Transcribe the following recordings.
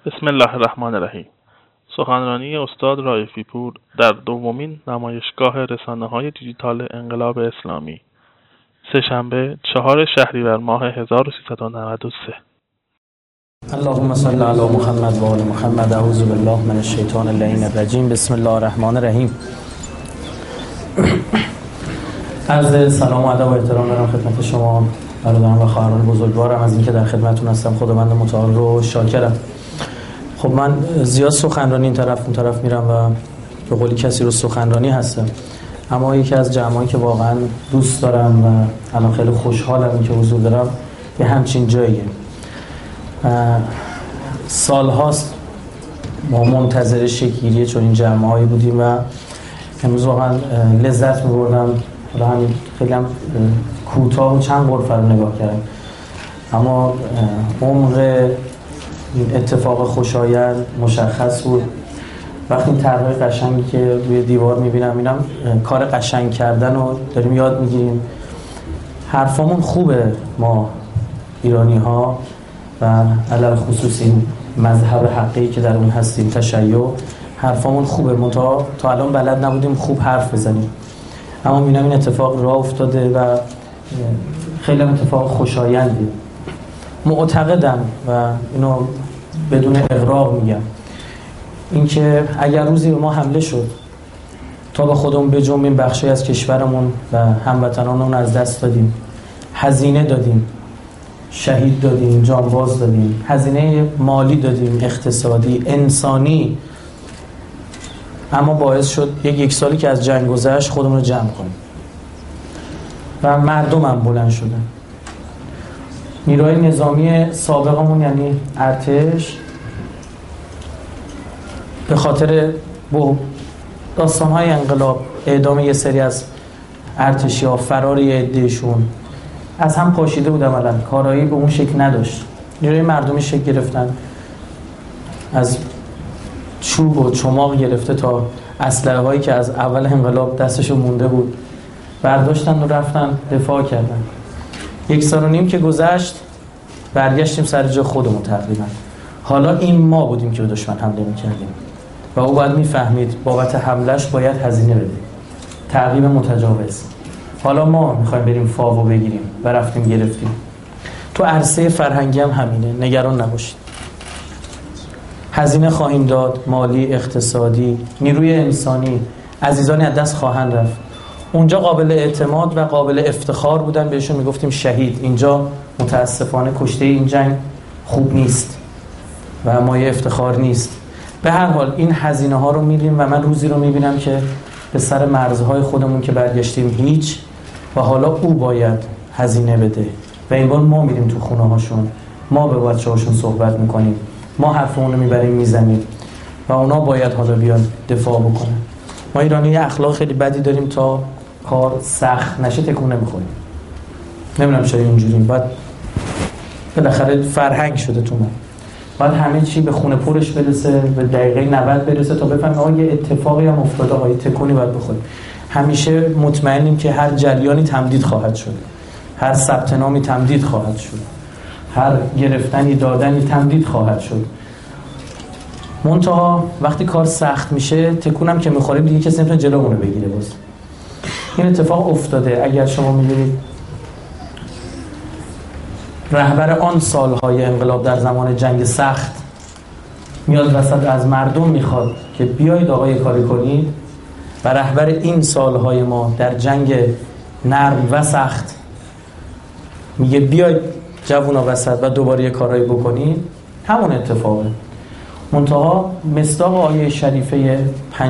بسم الله الرحمن الرحیم. سخنرانی استاد رائفی پور در دومین نمایشگاه رسانه‌های دیجیتال انقلاب اسلامی، سه‌شنبه 4 شهریور ماه 1393. اللهم صل علی محمد و آل محمد. اعوذ بالله من الشیطان اللعین الرجیم. بسم الله الرحمن الرحیم. عرض سلام و ادب و احترام دارم خدمت شما برادران و خواهران بزرگوارم از اینکه در خدمتتون هستم. خداوند متعال رو شاکرم. خب من زیاد سخنرانی این طرف اون طرف میرم و به قولی کسی رو سخنرانی هستم، اما یکی از جمعایی که واقعا دوست دارم و الان خیلی خوشحالم این که حضور دارم یه همچین جاییه. سالهاست ما منتظر شکل‌گیری چون این جمعایی بودیم و امروز واقعا لذت می‌بردم. حالا همین خیلی هم کوتاه و چند غرفه رو نگاه کردم، اما عمق این اتفاق خوشایند مشخص بود. وقتی این طرح‌های قشنگی که روی دیوار می‌بینم اینم کار قشنگ کردن رو داریم یاد می‌گیریم. حرفامون خوبه، ما ایرانی‌ها و علل خصوص این مذهب حقی که در اون هستیم تشیع، حرفامون خوبه، منتها تا الان بلد نبودیم خوب حرف بزنیم. اما می‌بینم این اتفاق راه افتاده و خیلی اتفاق خوشایندی. معتقدم و اینو بدون اغراق میگم، اینکه اگر روزی به ما حمله شد تا به خودمون بجنبیم، بخشی از کشورمون و هموطنانمون از دست دادیم، هزینه دادیم، شهید دادیم، جانباز دادیم، هزینه مالی دادیم، اقتصادی، انسانی، اما باعث شد یک سالی که از جنگ گذشت خودمون رو جمع کنیم و مردم هم بلند شدن. نیروهای نظامی سابقمون یعنی ارتش به خاطر داستان‌های انقلاب، اعدام یه سری از ارتشی‌ها، فرار یه عده‌شون، از هم پاشیده بود. عملاً کارایی به اون شکل نداشت. نیروی مردمی شکل گرفتن، از چوب و چماق گرفته تا اسلحه‌هایی که از اول انقلاب دستشون مونده بود برداشتن و رفتن دفاع کردن. 1.5 سال که گذشت برگشتیم سر جای خودمون تقریبا. حالا این ما بودیم که به دشمن حمله می‌کردیم و او باید می‌فهمید بابت حملهش باید هزینه بده، تعقیب متجاوز. حالا ما می‌خوایم بریم فاوو بگیریم و رفتیم گرفتیم. تو عرصه فرهنگی هم همینه، نگران نباشید. هزینه خواهیم داد، مالی، اقتصادی، نیروی انسانی، عزیزانی از دست خواهند رفت. اونجا قابل اعتماد و قابل افتخار بودن، بهشون میگفتیم شهید. اینجا متاسفانه کشته این جنگ خوب نیست و مایه افتخار نیست. به هر حال این هزینه ها رو میدیم و من روزی رو میبینم که به سر مرزهای خودمون که برگشتیم هیچ، و حالا او باید هزینه بده و این بار ما میریم تو خونه هاشون، ما به بچه هاشون صحبت میکنیم، ما حرفمون رو میبریم میزنیم و اونا باید حالا بیان دفاع بکنن. ما ایرانی یه اخلاق خیلی بدی داریم، تا کار سخت نشه تکون نمیخوریم. نمیدونم چرا اینجوریم. باید بالاخره فرهنگ شده تو ما، باید همه چی به خونه پرش برسه، به دقیقه 90 برسه تا بفهمیم آقا یه اتفاقی هم افتاده، آقا تکونی باید بخوریم. همیشه مطمئنیم که هر جریانی تمدید خواهد شد، هر ثبت نامی تمدید خواهد شد، هر گرفتنی دادنی تمدید خواهد شد. منتها وقتی کار سخت میشه تکونم که میخوریم دیگه کسی نمیتونه جلومون رو بگیره. باز این اتفاق افتاده. اگر شما می‌بینید رهبر آن سالهای انقلاب در زمان جنگ سخت میاد وسط از مردم میخواد که بیایید آقا یه کاری کنید، و رهبر این سالهای ما در جنگ نرم و سخت میگه بیایید جوونا وسط و دوباره یه کارایی بکنید، همون اتفاقه. منتها مصداق آیه شریفه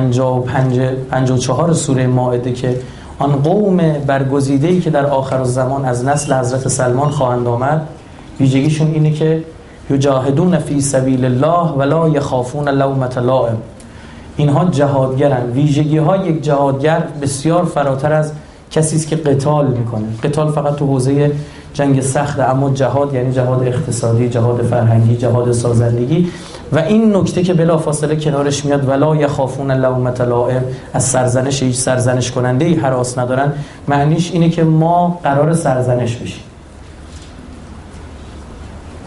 54 سوره مائده که آن قوم برگزیده‌ای که در آخر الزمان از نسل حضرت سلمان خواهند آمد، ویژگیشون اینه که یجاهدون فی سبیل الله ولا یخافون لومة لائم. اینها جهادگرن. ویژگی‌های یک جهادگر بسیار فراتر از کسی است که قتال میکنه. قتال فقط تو حوزه جنگ سخت، اما جهاد یعنی جهاد اقتصادی، جهاد فرهنگی، جهاد سازندگی. و این نکته که بلافاصله کنارش میاد ولا یخافون لومة لائم، از سرزنش هیچ سرزنش کننده‌ای هراس ندارن، معنیش اینه که ما قرار سرزنش بشیم.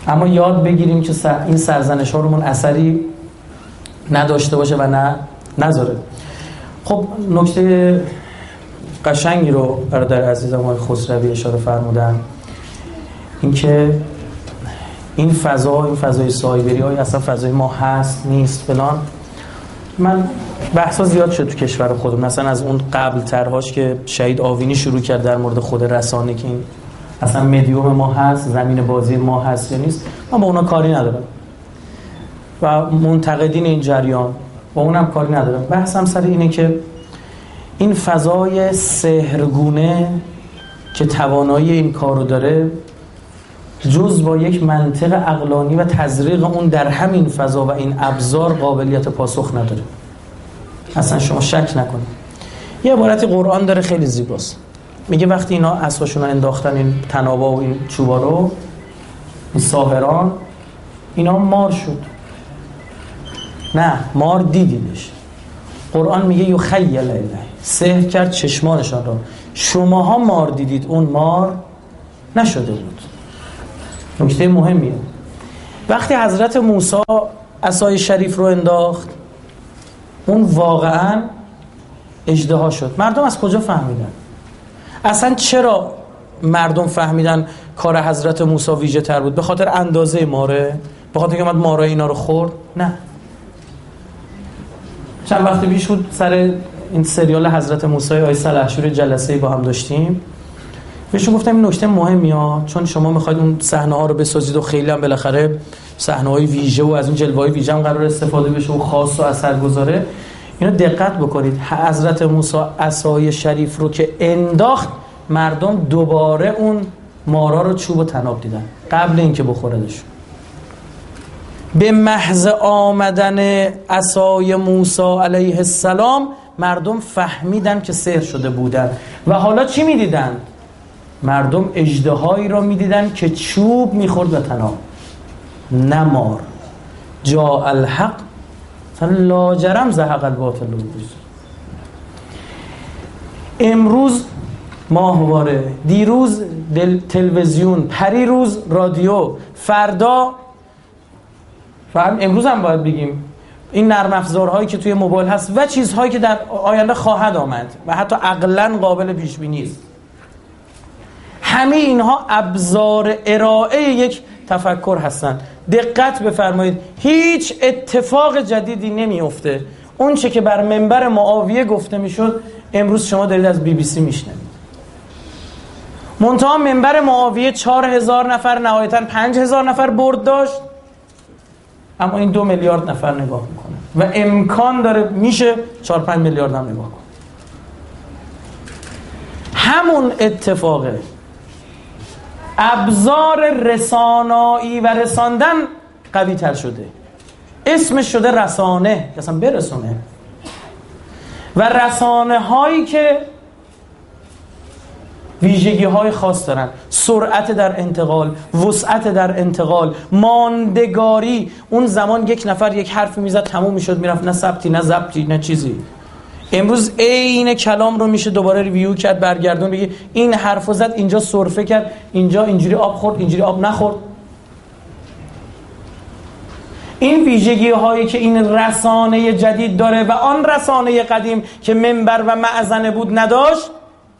اما یاد بگیریم که این سرزنش ها رو اثری نداشته باشه و نذاره. خب نکته قشنگی رو برادر عزیزم آقای خسروی اشاره فرمودن، اینکه این فضای سایبری های اصلا فضای ما هست نیست فلان. من بحثا زیاد شد تو کشور خودم، مثلا از اون قبل ترهاش که شهید آوینی شروع کرد در مورد خود رسانه که این اصلا مدیوم ما هست، زمین بازی ما هست یا نیست، من با اونا کاری ندارم و منتقدین این جریان با اونم کاری ندارم. بحثم سر اینه که این فضای سحرگونه که توانایی این کارو داره، جز با یک منطق عقلانی و تزریق اون در همین فضا و این ابزار قابلیت پاسخ نداره. اصلا شما شک نکنید. یه عبارتی قرآن داره خیلی زیباست، میگه وقتی اینا اسباشون رو انداختن، این تنابا و این چوبا رو، این ساحران، اینا مار شد. نه، مار دیدیدش. قرآن میگه یخیل الیه، سحر کرد چشمانشان را. شماها مار دیدید، اون مار نشده بود. نکته مهمیه. وقتی حضرت موسی عصای شریف رو انداخت، اون واقعا اژدها شد. مردم از کجا فهمیدن؟ اصلا چرا مردم فهمیدن کار حضرت موسی ویژه تر بود؟ به خاطر اندازه ماره؟ به خاطر که اومد ماره اینا رو خورد؟ نه. چند وقت پیش بود سر این سریال حضرت موسی آقای سلحشور جلسه‌ای با هم داشتیم، بهشون گفتم این نکته مهمیه، چون شما میخواید اون صحنه‌ها رو بسازید و خیلی هم بالاخره صحنه‌های ویژه و از اون جلوه‌های ویژه هم قرار استفاده بشه و خاص و اثرگذاره، اینو دقت بکنید. حضرت موسی عصای شریف رو که انداخت، مردم دوباره اون مارا رو چوب و تناب دیدن قبل اینکه بخوردش. به محض آمدن عصای موسی علیه السلام مردم فهمیدن که سحر شده بودن. و حالا چی میدیدن؟ مردم اژدهایی را میدیدن که چوب میخورد و تناب، نه مار. جاء الحق لاجرم زهق الباطل. امروز ماهواره، دیروز تلویزیون، پریروز رادیو، فردا امروز هم باید بگیم این نرم افزارهایی که توی موبایل هست و چیزهایی که در آینده خواهد آمد و حتی عقلاً قابل پیش بینی است، همه اینها ابزار ارائه یک تفکر هستند. دقت بفرمایید، هیچ اتفاق جدیدی نمیفته. اون چه که بر منبر معاویه گفته میشد امروز شما دارید از BBC میشنوید. منتها منبر معاویه 4000 نفر نهایتاً 5000 نفر برد داشت، اما این 2 میلیارد نفر نگاه میکنه و امکان داره میشه 4-5 میلیارد هم نگاه کنه. همون اتفاقه. ابزار رسانایی و رساندن قوی تر شده. اسمش شده رسانه، اصلا برسونه. و رسانه هایی که ویژگی های خاص دارن، سرعت در انتقال، وسعت در انتقال، ماندگاری. اون زمان یک نفر یک حرفی میزد تموم میشد میرفت، نه ثبتی نه ضبطی نه چیزی. امروز عین کلام رو میشه دوباره ریویو کرد، برگردون بگی این حرفو زد، اینجا سرفه کرد، اینجا اینجوری آب خورد، اینجوری آب نخورد. این ویژگی هایی که این رسانه جدید داره و آن رسانه قدیم که منبر و معزنه بود نداشت،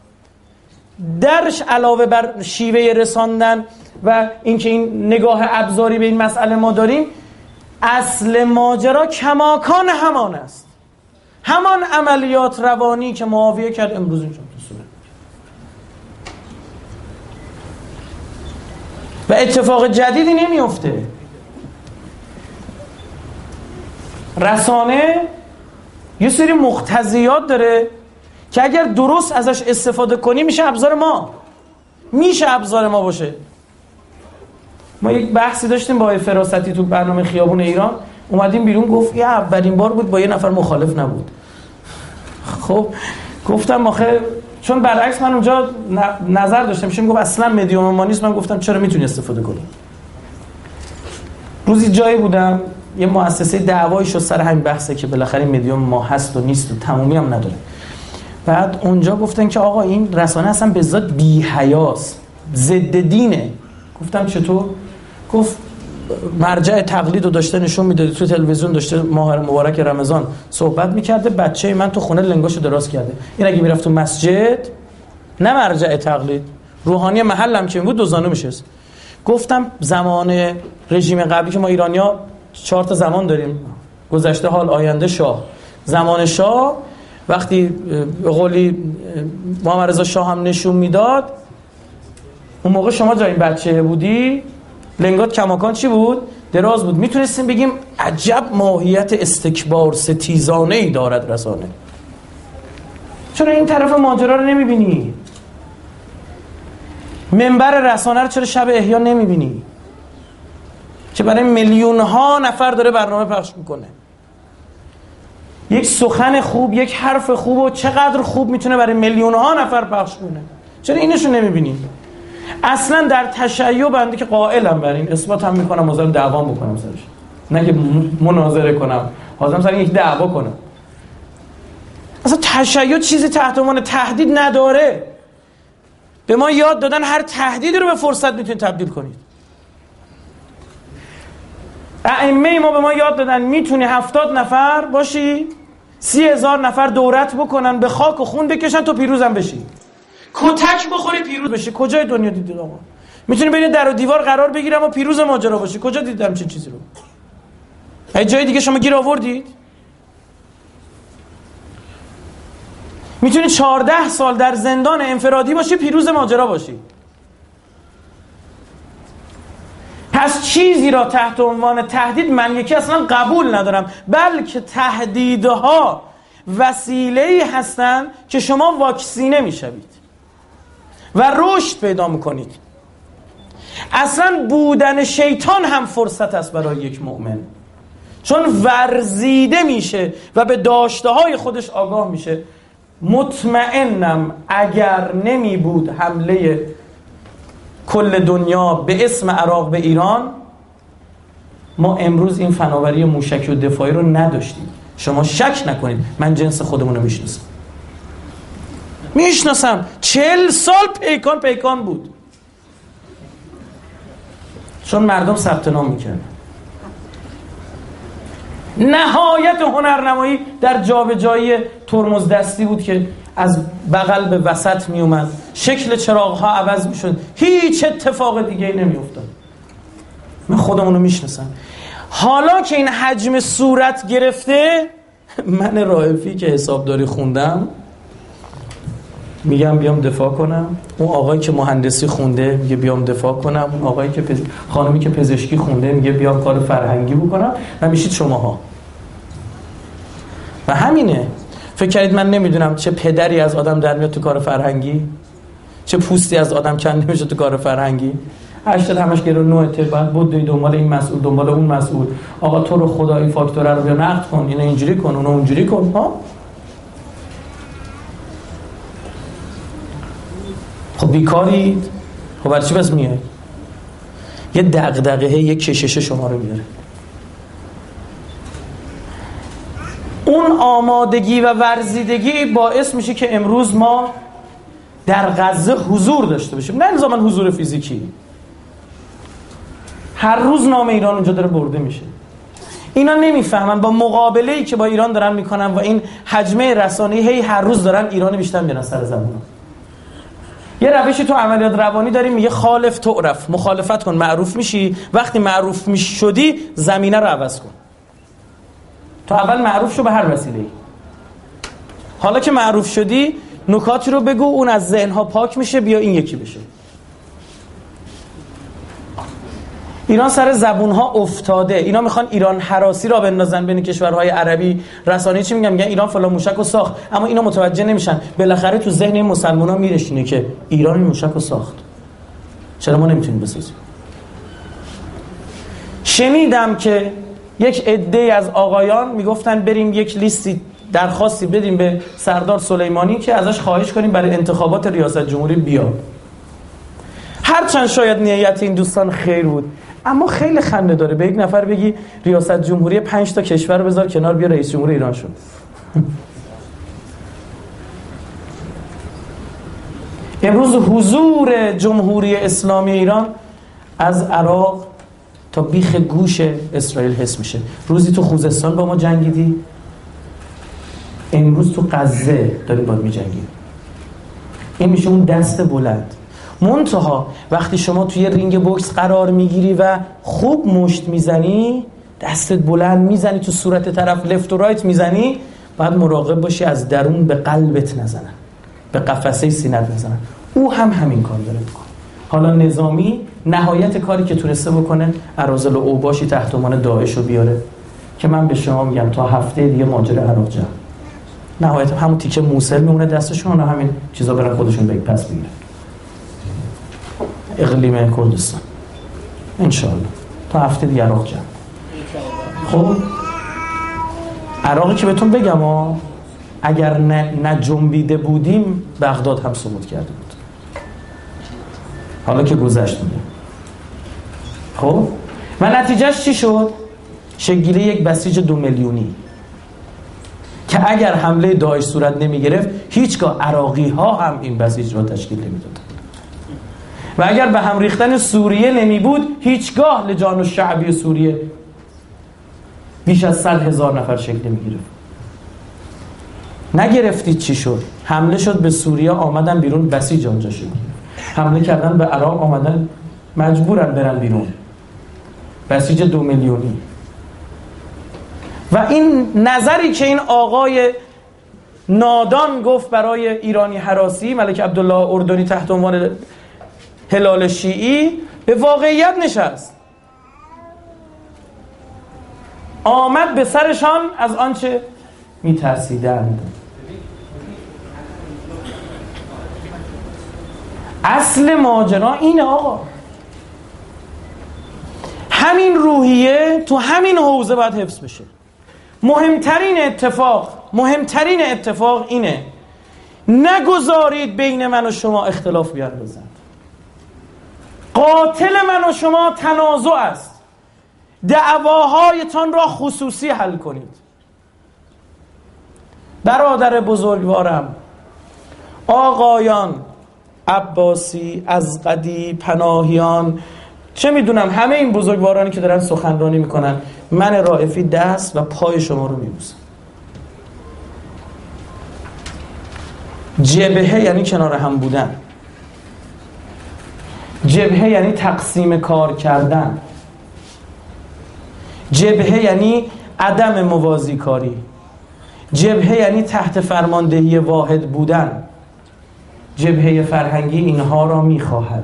درش علاوه بر شیوه رساندن و اینکه این نگاه ابزاری به این مسئله ما داریم، اصل ماجرا کماکان همان است. همان عملیات روانی که معاویه کرد امروز اینجا و اتفاق جدیدی نمیفته. رسانه یه سری مقتضیات داره که اگر درست ازش استفاده کنی میشه ابزار ما باشه. ما یک بحثی داشتیم با فراستی تو برنامه خیابون ایران، اومدیم بیرون گفت یه اولین بار بود با یه نفر مخالف نبود. خب گفتم آخه چون برعکس من اونجا نظر داشتم، میشه میگفت اصلا مدیوم ما نیست، من گفتم چرا میتونی استفاده کنی. روزی جایی بودم یه مؤسسه دعوایی شد سر همین بحثه که بالاخره مدیوم ما هست و نیست و تمومی هم نداره. بعد اونجا گفتن که آقا این رسانه اصلا به ذات بی‌حیاست، ضد دینه. گفتم چطور؟ گفت مرجع تقلید رو داشته نشون میداده، تو تلویزیون داشته ماه مبارک رمضان صحبت میکرده، بچه من تو خونه لنگاشو دراز کرده. این اگه میرفت تو مسجد، نه مرجع تقلید، روحانی محلم که بود، دوزانو میشست. گفتم زمان رژیم قبلی که ما ایرانیا 4 تا زمان داریم، گذشته، حال، آینده، شاه. زمان شاه وقتی به قولی محمد رضا شاه هم نشون میداد، اون موقع شما جای این بچه بودی، لنگات کماکان چی بود؟ دراز بود. میتونستیم بگیم عجب ماهیت استکبار ستیزانه ای دارد رسانه. چرا این طرف ماجرا رو نمیبینی؟ منبر رسانه رو چرا شب احیا نمیبینی که برای میلیون ها نفر داره برنامه پخش میکنه؟ یک سخن خوب، یک حرف خوب و چقدر خوب میتونه برای میلیون ها نفر پخش کنه. چرا اینشو نمیبینی؟ اصلا در تشیع بنده که قائلم بر این، اثبات هم میکنم، حاضرم دعوا بکنم سرش، نه که مناظره کنم، حاضرم سر یک دعوا کنم. اصلا تشیع چیزی تحت عنوان تهدید نداره. به ما یاد دادن هر تهدیدی رو به فرصت میتونید تبدیل کنید. ائمه ما به ما یاد دادن میتونی 70 نفر باشی، 30,000 نفر دورت بکنن، به خاک و خون بکشن، تو پیروزم بشی، کتک بخوری پیروز بشی. کجای دنیا دیدید آقا؟ میتونی بین در و دیوار قرار بگیرم و پیروز ماجرا باشی. کجا دیدم چه چیزی رو؟ هیچ جای دیگه شما گیر آوردید؟ میتونی 14 سال در زندان انفرادی باشی، پیروز ماجرا باشی. پس چیزی را تحت عنوان تهدید من یکی اصلا قبول ندارم، بلکه تهدیدها وسیله‌ای هستند که شما واکسینه میشوید و رشد پیدا میکنید. اصلا بودن شیطان هم فرصت است برای یک مؤمن، چون ورزیده میشه و به داشته‌های خودش آگاه میشه. مطمئنم اگر نمی بود حمله کل دنیا به اسم عراق به ایران، ما امروز این فناوری موشکی و دفاعی رو نداشتیم. شما شک نکنید، من جنس خودمون رو میشناسم. 40 سال پیکان بود، چون مردم ثبت نام میکردن. نهایت هنرنمایی در جابجایی ترمز دستی بود که از بغل به وسط می اومد، شکل چراغ‌ها عوض میشد، هیچ اتفاق دیگه ای نمی افتاد. من خودمون رو میشناسم. حالا که این حجم صورت گرفته، من رائفی که حسابداری خوندم میگم بیام دفاع کنم، اون آقایی که مهندسی خونده میگه بیام دفاع کنم، اون آقایی که خانمی که پزشکی خونده میگه بیام کار فرهنگی بکنم، و میشید شماها. و همینه. فکر کردید من نمیدونم چه پدری از آدم در میاد تو کار فرهنگی، چه پوستی از آدم کند نمیشه تو کار فرهنگی. 80 همش گرو نوع بعد بود دنبال این مسئول، دنبال اون مسئول. آقا تو رو خدا این فاکتور رو بیا نقد کن، اینو اینجوری کن، اونو اونجوری کن. ها خب بیکارید، خب برای چی بس میاد؟ یه دغدغه، یه کشش شما رو میاره. اون آمادگی و ورزیدگی باعث میشه که امروز ما در غزه حضور داشته باشیم، نه الزاماً حضور فیزیکی. هر روز نام ایران اونجا داره برده میشه. اینا نمیفهمن با مقابله‌ای که با ایران دارن میکنن و این حجمه رسانه‌ای هی هر روز دارن ایران بیشتر میارن سر زبون. یه روشی تو عملیات روانی داریم میگه خالف تعرف، مخالفت کن معروف میشی. وقتی معروف میشدی زمینه رو عوض کن. تو اول معروف شو به هر وسیله‌ای. حالا که معروف شدی نکاتی رو بگو، اون از ذهن‌ها پاک میشه، بیا این یکی بشه. ایران سر زبون‌ها افتاده. اینا میخوان ایران هراسی را بندازن بین کشورهای عربی. رسانه‌ای چی میگن ایران فلان موشک رو ساخت، اما اینا متوجه نمیشن بالاخره تو ذهن این مسلمان‌ها میرسونه که ایران این موشک رو ساخت. چرا ما نمیتونیم بسازیم؟ شنیدم که یک عده از آقایان میگفتن بریم یک لیستی درخواستی بدیم به سردار سلیمانی که ازش خواهش کنیم برای انتخابات ریاست جمهوری بیا. هرچند شاید نیت این دوستان خیر بود، اما خیلی خنده داره به یک نفر بگی ریاست جمهوری 5 تا کشور رو بذار کنار، بیا رئیس جمهور ایران شو. امروز حضور جمهوری اسلامی ایران از عراق تا بیخ گوش اسرائیل حس میشه. روزی تو خوزستان با ما جنگیدی، امروز تو غزه داریم باید میجنگیم. این میشه اون دست بلند. منتها وقتی شما توی رینگ بوکس قرار میگیری و خوب مشت میزنی، دستت بلند میزنی تو صورت طرف، لفت و رایت میزنی، باید مراقب باشی از درون به قلبت نزنن، به قفسه سینت نزنن. او هم همین کار داره میکنه. حالا نظامی نهایت کاری که تونسته بکنه اراذل و اوباشی تحت عنوان داعش رو بیاره که من به شما میگم تا هفته دیگه ماجرا عراق جمع. نهایت همون تیکه موصل میمونه دستشون و همین چیزا برن خودشون به پس بگیرن. اقلیم کردستان انشاءالله تا هفته دیگه عراق جمع. خب عراقی که بهتون بگم اگر نه جنبیده بودیم بغداد هم سقوط کرده بود. حالا که گذشت میگم. خب و نتیجهش چی شد؟ شکلگیری یک بسیج 2 میلیونی که اگر حمله داعش صورت نمی گرفت هیچگاه عراقی ها هم این بسیج را تشکیل نمی دادن و اگر به هم ریختن سوریه نمی بود هیچگاه لجان الشعبی سوریه بیش از 100,000 نفر شکل نمی گرفت. نگرفتید چی شد؟ حمله شد به سوریه، آمدن بیرون، بسیج آنجا شد. حمله کردن به عراق، آمدن مجبورن برن بیرون، بسیج 2 میلیونی. و این نظری که این آقای نادان گفت برای ایرانی هراسی، ملک عبدالله اردنی تحت عنوان هلال شیعی، به واقعیت نشست. آمد به سرشان از آنچه می‌ترسیدند. اصل ماجرا اینه آقا، همین روحیه تو همین حوزه باید حفظ بشه. مهمترین اتفاق اینه نگذارید بین من و شما اختلاف بیاندازند. قاتل من و شما تنازع است. دعواهایتان را خصوصی حل کنید. برادر بزرگوارم، آقایان عباسی، ازغدی، پناهیان، چه میدونم همه این بزرگوارانی که دارن سخنرانی میکنن، من رائفی دست و پای شما رو میبوسم. جبهه یعنی کنار هم بودن، جبهه یعنی تقسیم کار کردن، جبهه یعنی عدم موازی کاری، جبهه یعنی تحت فرماندهی واحد بودن. جبهه فرهنگی اینها را میخواهد.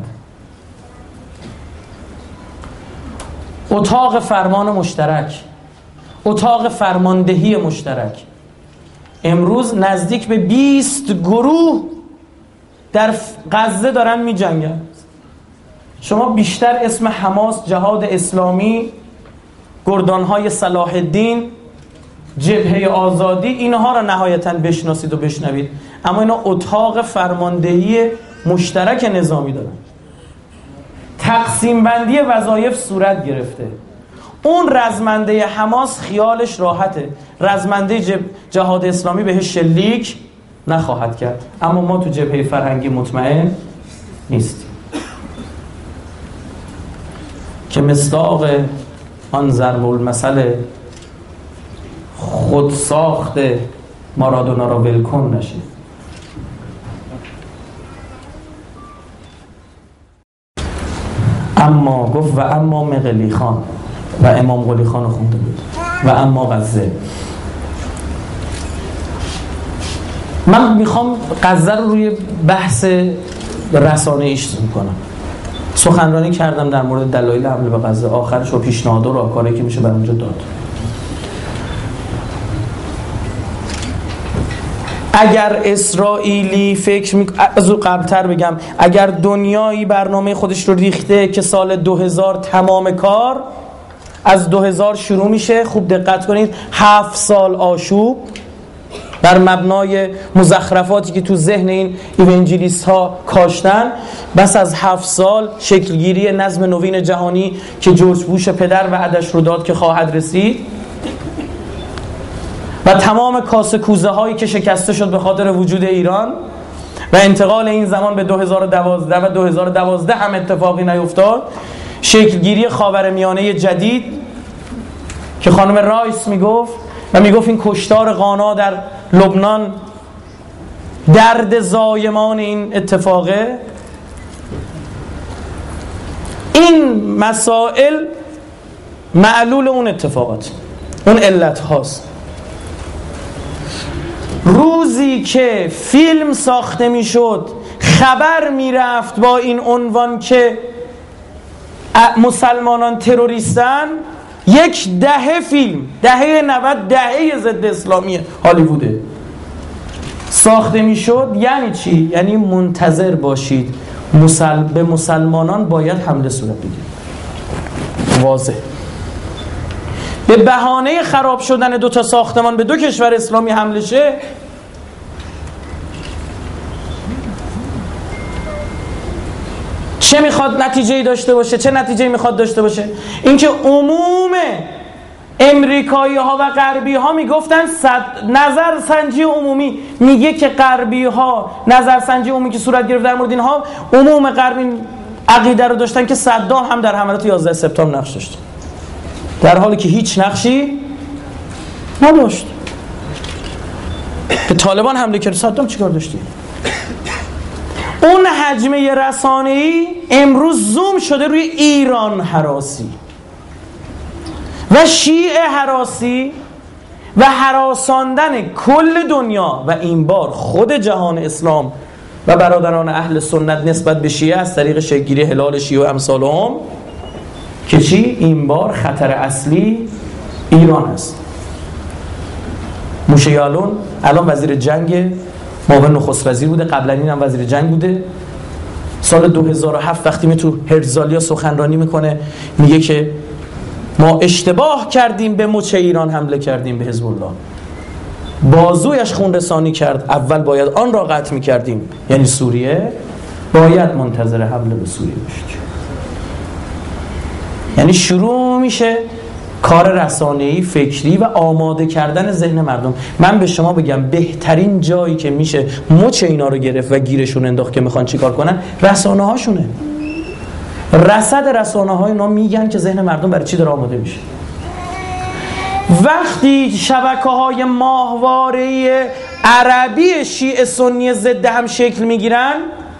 اتاق فرمان مشترک، اتاق فرماندهی مشترک. امروز نزدیک به 20 گروه در غزه دارن می جنگن. شما بیشتر اسم حماس، جهاد اسلامی، گردانهای صلاح الدین، جبهه آزادی، اینها را نهایتاً بشناسید و بشنوید، اما اینا اتاق فرماندهی مشترک نظامی دارن. تقسیم بندی وظایف صورت گرفته. اون رزمنده حماس خیالش راحته، رزمنده جهاد اسلامی بهش شلیک نخواهد کرد، اما ما تو جبهه فرهنگی مطمئن نیستیم که مصداق آن ضرب المثل خود ساخت مارادونا را ولکن نشه. اما گفت و اما مقلی خان و امام قلی خان رو خونده بود و اما غزه. من میخوام غزه رو روی بحث رسانه ایش زوم کنم. سخنرانی کردم در مورد دلایل حمله به غزه، آخرش و پیشنهاد و راهکاری که میشه بر اونجا داد. اگر اسرائیلی از او قبلتر بگم، اگر دنیایی برنامه خودش رو ریخته که سال 2000 تمام کار از 2000 شروع میشه، خوب دقت کنید، 7 سال آشوب بر مبنای مزخرفاتی که تو ذهن این ایونجلیست ها کاشتن، بس از 7 سال شکلگیری نظم نوین جهانی که جورج بوش پدر وعدش رو داد که خواهد رسید، و تمام کاسه کوزه هایی که شکسته شد به خاطر وجود ایران و انتقال این زمان به 2012 و 2012 هم اتفاقی نیفتاد. شکلگیری خاورمیانه جدید که خانم رایس میگفت و میگفت این کشتار غانا در لبنان درد زایمان این اتفاقه. این مسائل معلول اون اتفاقات، اون علت هاست. روزی که فیلم ساخته میشد خبر میرفت با این عنوان که مسلمانان تروریستن، یک دهه فیلم، دهه 90، دهه ضد اسلامی هالیووده ساخته میشد. یعنی چی؟ یعنی منتظر باشید به مسلمانان باید حمله صورت بگیره. واضح. به بهانه خراب شدن 2 تا ساختمان به 2 کشور اسلامی حمله شه، چه میخواد نتیجه‌ای داشته باشه؟ چه نتیجه‌ای میخواد داشته باشه؟ اینکه عموم امریکایی ها و غربی ها میگفتن نظرسنجی عمومی میگه که غربی ها، نظرسنجی عمومی که صورت گرفت در مورد اینها، عموم غربی عقیده رو داشتن که صدام هم در حملات 11 سپتامبر نقش داشت، در حالی که هیچ نقشی نداشت. به طالبان حمله کرد، صدام چیکار داشتی؟ اون حجمه رسانه‌ای امروز زوم شده روی ایران هراسی و شیعه هراسی و هراساندن کل دنیا و این بار خود جهان اسلام و برادران اهل سنت نسبت به شیعه از طریق شکل‌گیری هلال شیعه و امثالهم، که چی؟ این بار خطر اصلی ایران است. موشه یعلون الان وزیر جنگ، معاون نخست وزیر بوده، قبلا این هم وزیر جنگ بوده. سال 2007 وقتی تو هرزالیا سخنرانی میکنه میگه که ما اشتباه کردیم به مچ ایران حمله کردیم به حزب الله، بازویش خون رسانی کرد، اول باید آن را قطع میکردیم، یعنی سوریه، باید منتظر حمله به سوریه باشید. یعنی شروع میشه کار رسانه‌ای، فکری و آماده کردن ذهن مردم. من به شما بگم بهترین جایی که میشه مچ اینا رو گرفت و گیرشون انداخت که میخوان چیکار کنن، رسانه هاشونه. رصد رسانه های اینا میگن که ذهن مردم برای چی داره آماده میشه. وقتی شبکه های ماهواره عربی شیعه سنی ضد هم شکل میگیرن،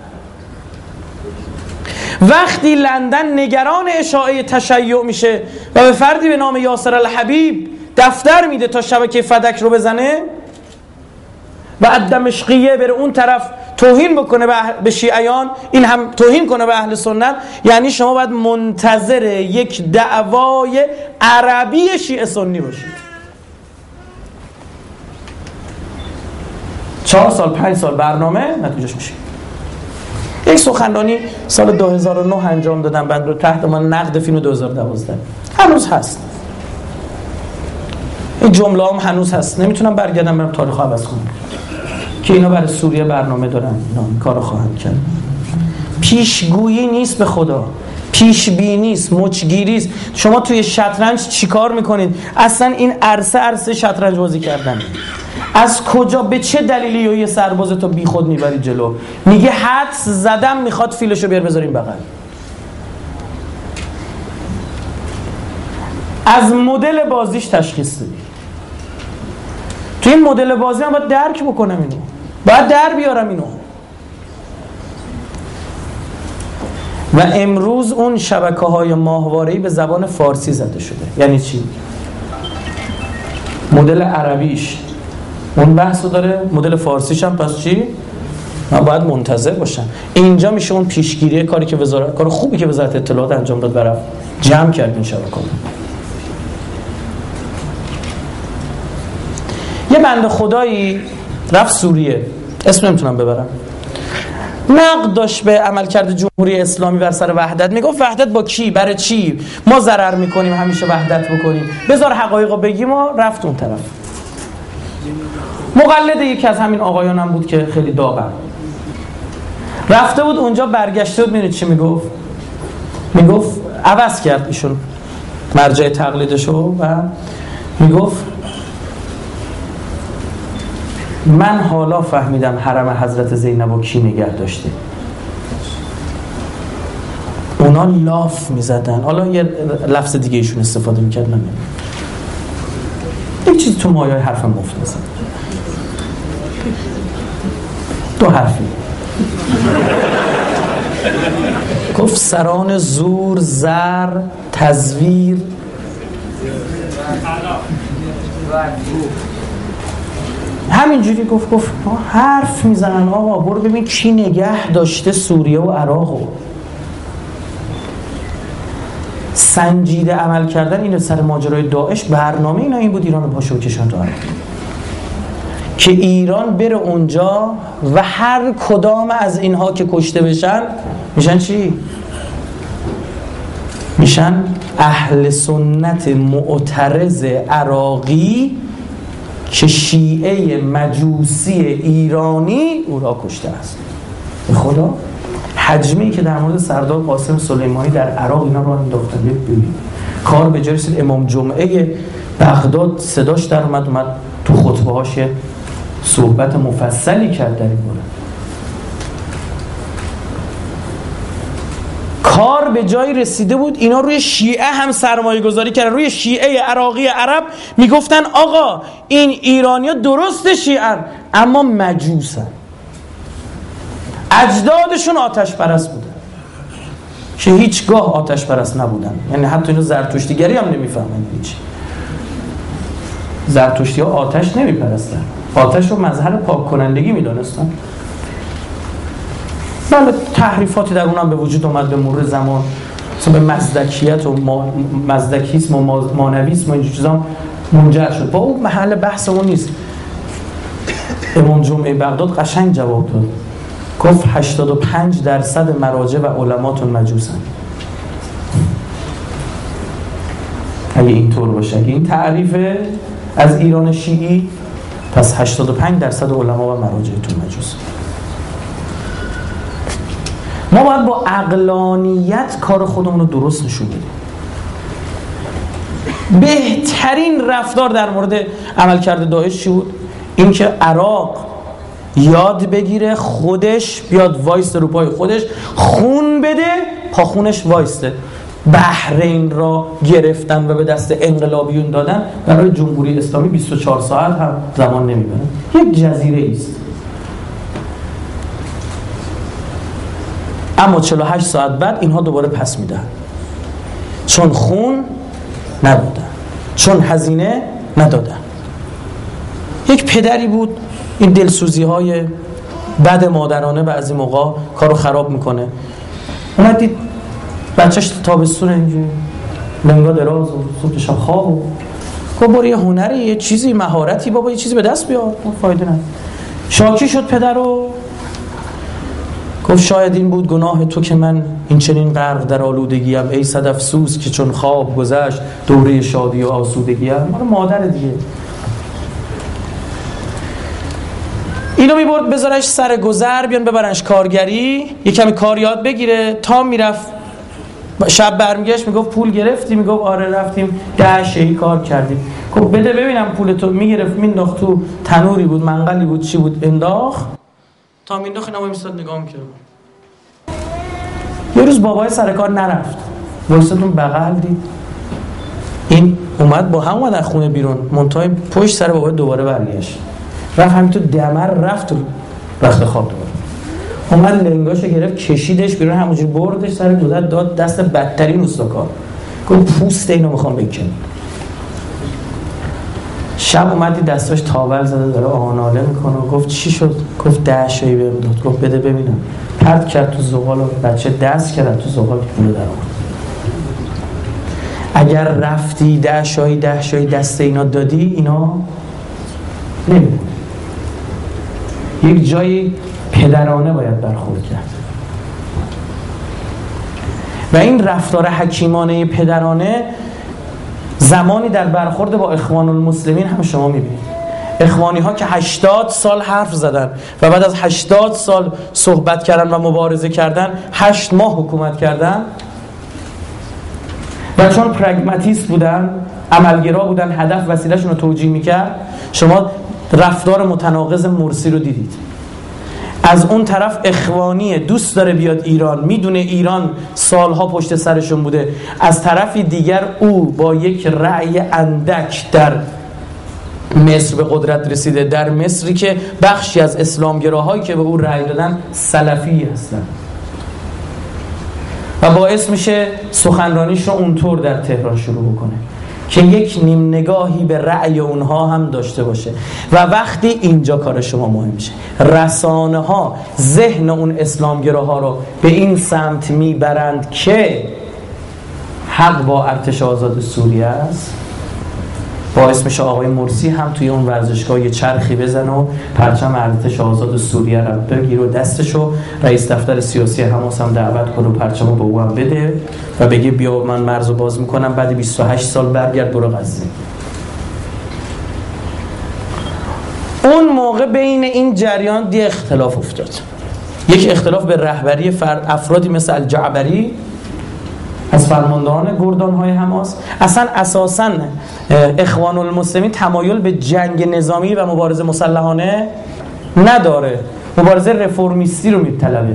وقتی لندن نگران اشاعه تشیع میشه و به فردی به نام یاسر الحبیب دفتر میده تا شبکه فدک رو بزنه و دمشقیه بره اون طرف توهین بکنه به شیعیان، این هم توهین کنه به اهل سنت، یعنی شما باید منتظر یک دعوای عربی شیعه سنی باشید. 4 سال 5 سال برنامه نتیجهش میشه. یک سخنرانی سال 2009 انجام دادم بند رو تحت عنوان نقد فیلم 2012، هنوز هست این جمله هم هنوز هست، نمیتونم برگردم برم تاریخ عوض کنم که اینا برای سوریه برنامه دارن، اینا این کارو خواهند کرد. پیشگویی نیست به خدا، پیشبینی نیست، مچگیری است. شما توی شطرنج چیکار میکنید؟ اصلا این عرصه شطرنج بازی کردن. از کجا به چه دلیلی یه سرباز تو بی خود میبری جلو؟ میگه حدس زدم میخواد فیلشو بیار بذاریم بغل. از مدل بازیش تشخیص بدی. تو این مدل بازی هم باید درک بکنم اینو، باید در بیارم اینو. و امروز اون شبکه‌های ماهواره‌ای به زبان فارسی زده شده. یعنی چی؟ مدل عربیش اون بحثو داره، مدل فارسیش هم پس چی؟ من باید منتظر باشم. اینجا میشه اون پیشگیری کاری که وزارت، کار خوبی که وزارت اطلاعات انجام داد، برای جمع کرد این شبکه‌ها. یه بنده خدایی رفت سوریه، اسم نمیتونم ببرم، نقد داشت به عملکرد جمهوری اسلامی بر سر وحدت. میگفت وحدت با کی؟ برای چی؟ ما ضرر میکنیم همیشه وحدت بکنیم، بذار حقایقو بگیم. و رفت اون طرف. مقلد یکی از همین آقایانم بود که خیلی داغم رفته بود اونجا، برگشته بود. میدونید چی میگفت؟ میگفت عوض کرد ایشون مرجع تقلیدشو و میگفت من حالا فهمیدم حرم حضرت زینب و کی نگه داشته. اونا اونا لاف میزدن. حالا یه لفظ دیگه ایشون استفاده میکرد، من یک چیز تو مایه حرف مفت مثلا 2 حرفی گفت سران زور، زر، تزویر، همینجوری گفت حرف میزنن آقا برو ببین کی نگه داشته سوریه و عراقو. سنجیده عمل کردن اینو سر ماجرای داعش. برنامه اینا این بود ایران پاشو بکشن تو عراق، که ایران بره اونجا و هر کدام از اینها که کشته بشن میشن چی؟ میشن اهل سنت معترض عراقی که شیعه مجوسی ایرانی او را کشته است. به خدا حجمی که در مورد سردار قاسم سلیمانی در عراق اینا رو انداختن. ببین کار به جای رسید امام جمعه بغداد صداش در اومد تو خطبه هاش صحبت مفصلی کرد در این مورد. کار به جایی رسیده بود اینا روی شیعه هم سرمایه گذاری کردن، روی شیعه عراقی عرب میگفتن آقا این ایرانیا درست شیعن اما مجوسن، اجدادشون آتش پرست بودن که هیچگاه آتش پرست نبودن. یعنی حتی اینو زرتشتیگری هم نمیفهمن. هیچ زرتشتی ها آتش نمیپرستن، آتش رو مظهر پاک کنندگی میدانستن. بله تحریفاتی در اونم به وجود اومد به مرور زمان، مثلا به مزدکیت و مزدکیسم و مانویسم و این چیزا منجر شد. با اون محل بحث اون نیست. امام جمعه بغداد قشنگ جواب داد، گفت 85% مراجع و علماتون مجوسن. اگه اینطور باشه، اگه این تعریف از ایران شیعی، پس 85% علما و مراجعتون مجوس. ما باید با عقلانیت کار خودمون رو درست نشون بدیم. بهترین رفتار در مورد عملکرد داعش چی بود؟ این که عراق یاد بگیره خودش بیاد وایسته رو پای خودش، خون بده پاخونش وایسته. بحرین را گرفتن و به دست انقلابیون دادن، برای جمهوری اسلامی 24 ساعت هم زمان نمیبره. یک جزیره است. اما 48 ساعت بعد اینها دوباره پس میدن، چون خون ندادن، چون هزینه ندادن. یک پدری بود این دلسوزی های بد مادرانه بعضی موقع کارو خراب میکنه. اومد دید بچهش تابستون اینجوری لنگا دراز و صبح شب خواب و گفت برو یه هنری، یه چیزی، مهارتی بابا، یه چیزی به دست بیار. فایده نداره. شاکی شد پدر رو، گفت شاید این بود گناه تو که من این چنین غرق در آلودگیم، ای صد افسوس که چون خواب گذشت دوره شادی و آسودگیم. مادر دیگه اینو میبرد بذارش سر گذر، بیان ببرنش کارگری، یه کمی کار یاد بگیره. تا میرفت شب برمیگشت میگفت پول گرفتی؟ میگفت آره رفتیم 10 شهی کار کردیم. گفت بده ببینم پول تو. میگرفت مینداخت تو تنوری بود، منقلی بود، چی بود، انداخت. تا مینداخت اینا میستاد نگاه میکرد. یه روز بابای سر کار نرفت، وایساد اون بغل دید این اومد با هم اومد از خونه بیرون، منتهای پشت سر بابا دوباره برگشت، رفت همین تو دمر رفت و رخت خواب دوباره. اومد لنگاشو گرفت کشیدش بیرون، همونجوری بردش سر دودت داد دست بدترین استکار. گفت پوست اینو میخوام بکنم. شب اومدی دستاش تاول زده داره آهناله میکنه. گفت چی شد؟ گفت 10 شایی بهم داد. گفت بده ببینم. پرت کرد تو زغال و بچه دست کرد تو زغال پول در آورد. اگر رفتی 10 شایی دست اینا دادی، اینا نمیدونی. یک جایی پدرانه باید برخورد کرد و این رفتار حکیمانه پدرانه زمانی در برخورد با اخوان المسلمین هم شما میبینید. اخوانی ها که 80 سال حرف زدن و بعد از 80 سال صحبت کردن و مبارزه کردن 8 ماه حکومت کردن و چون پرگماتیست بودن، عملگرا بودن، هدف وسیلهشون رو توجیه میکرد. شما رفتار متناقض مرسی رو دیدید. از اون طرف اخوانیه، دوست داره بیاد ایران، میدونه ایران سالها پشت سرشون بوده. از طرفی دیگر او با یک رأی اندک در مصر به قدرت رسیده، در مصری که بخشی از اسلامگراهایی که به او رأی دادن سلفی هستن و باعث میشه سخنرانیش رو اونطور در تهران شروع بکنه که یک نیم نگاهی به رأی اونها هم داشته باشه. و وقتی اینجا کار شما مهم میشه، رسانه ها ذهن اون اسلامگراها رو به این سمت میبرند که حق با ارتش آزاد سوریه است، باعث میشه آقای مرسی هم توی اون ورزشگاه یه چرخی بزنه و پرچم ارتش آزاد سوریه رو بگیره و دستشو رئیس دفتر سیاسی حماس هم دعوت کنه و پرچمو به او هم بده و بگه بیا من مرزو باز میکنم، بعد 28 سال برگرد برو غزه. اون موقع بین این جریان دی اختلاف افتاد. یک اختلاف به رهبری افرادی مثل الجعبری از فرماندهان گردان‌های حماس. اصلا اساساً اخوان المسلمین تمایل به جنگ نظامی و مبارزه مسلحانه نداره، مبارزه رفرمیستی رو میطلبه.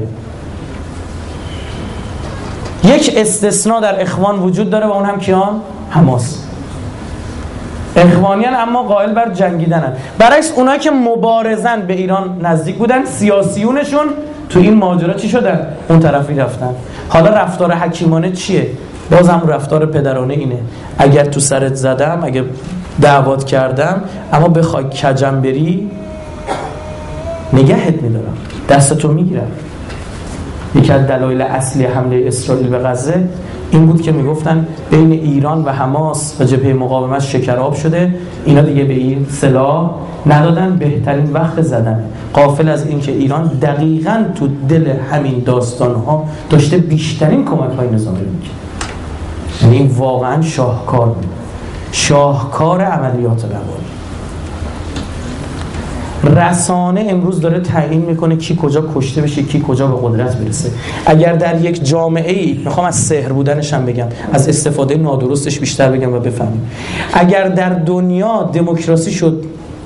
یک استثناء در اخوان وجود داره و اون هم کیان؟ حماس. اخوانیان اما قائل بر جنگیدنن. برعکس اونایی که مبارزن به ایران نزدیک بودن، سیاسیونشون تو این ماجرا چی شدن؟ اون طرفی رفتن. حالا رفتار حکیمانه چیه؟ بازم رفتار پدرانه اینه، اگر تو سرت زدم، اگر دعوات کردم، اما بخوای کجم بری نگهت میدارم، دستتو میگیرم. یکی از دلایل اصلی حمله اسرائیل به غزه این بود که میگفتن بین ایران و حماس و جبهه مقاومت شکراب شده، اینا دیگه به این سلاح ندادن، بهترین وقت زدن. غافل از این که ایران دقیقاً تو دل همین داستان‌ها داشته بیشترین کمک‌های نظامی می‌کرد. یعنی این واقعاً شاهکار بود، شاهکار عملیات بقایی. رسانه امروز داره تعیین میکنه کی کجا کشته بشه، کی کجا به قدرت برسه. اگر در یک جامعه‌ای، میخوام از سحر بودنش هم بگم، از استفاده نادرستش بیشتر بگم و بفهمیم، اگر در دنیا دموکراسی شد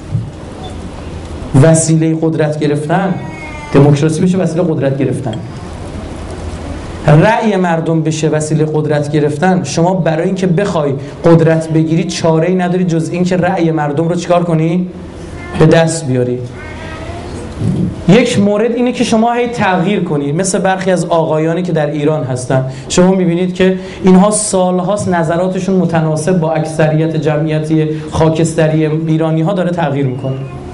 وسیله قدرت گرفتن، دموکراسی بشه وسیله قدرت گرفتن، رأی مردم بشه وسیله قدرت گرفتن، شما برای اینکه بخوای قدرت بگیری چاره‌ای نداری جز این که رأی مردم رو چیکار کنی؟ به دست بیاری. یک مورد اینه که شما هی تغییر کنید، مثل برخی از آقایانی که در ایران هستن، شما میبینید که اینها سالهاست نظراتشون متناسب با اکثریت جمعیتی خاکستری ایرانی ها داره تغییر میکنه.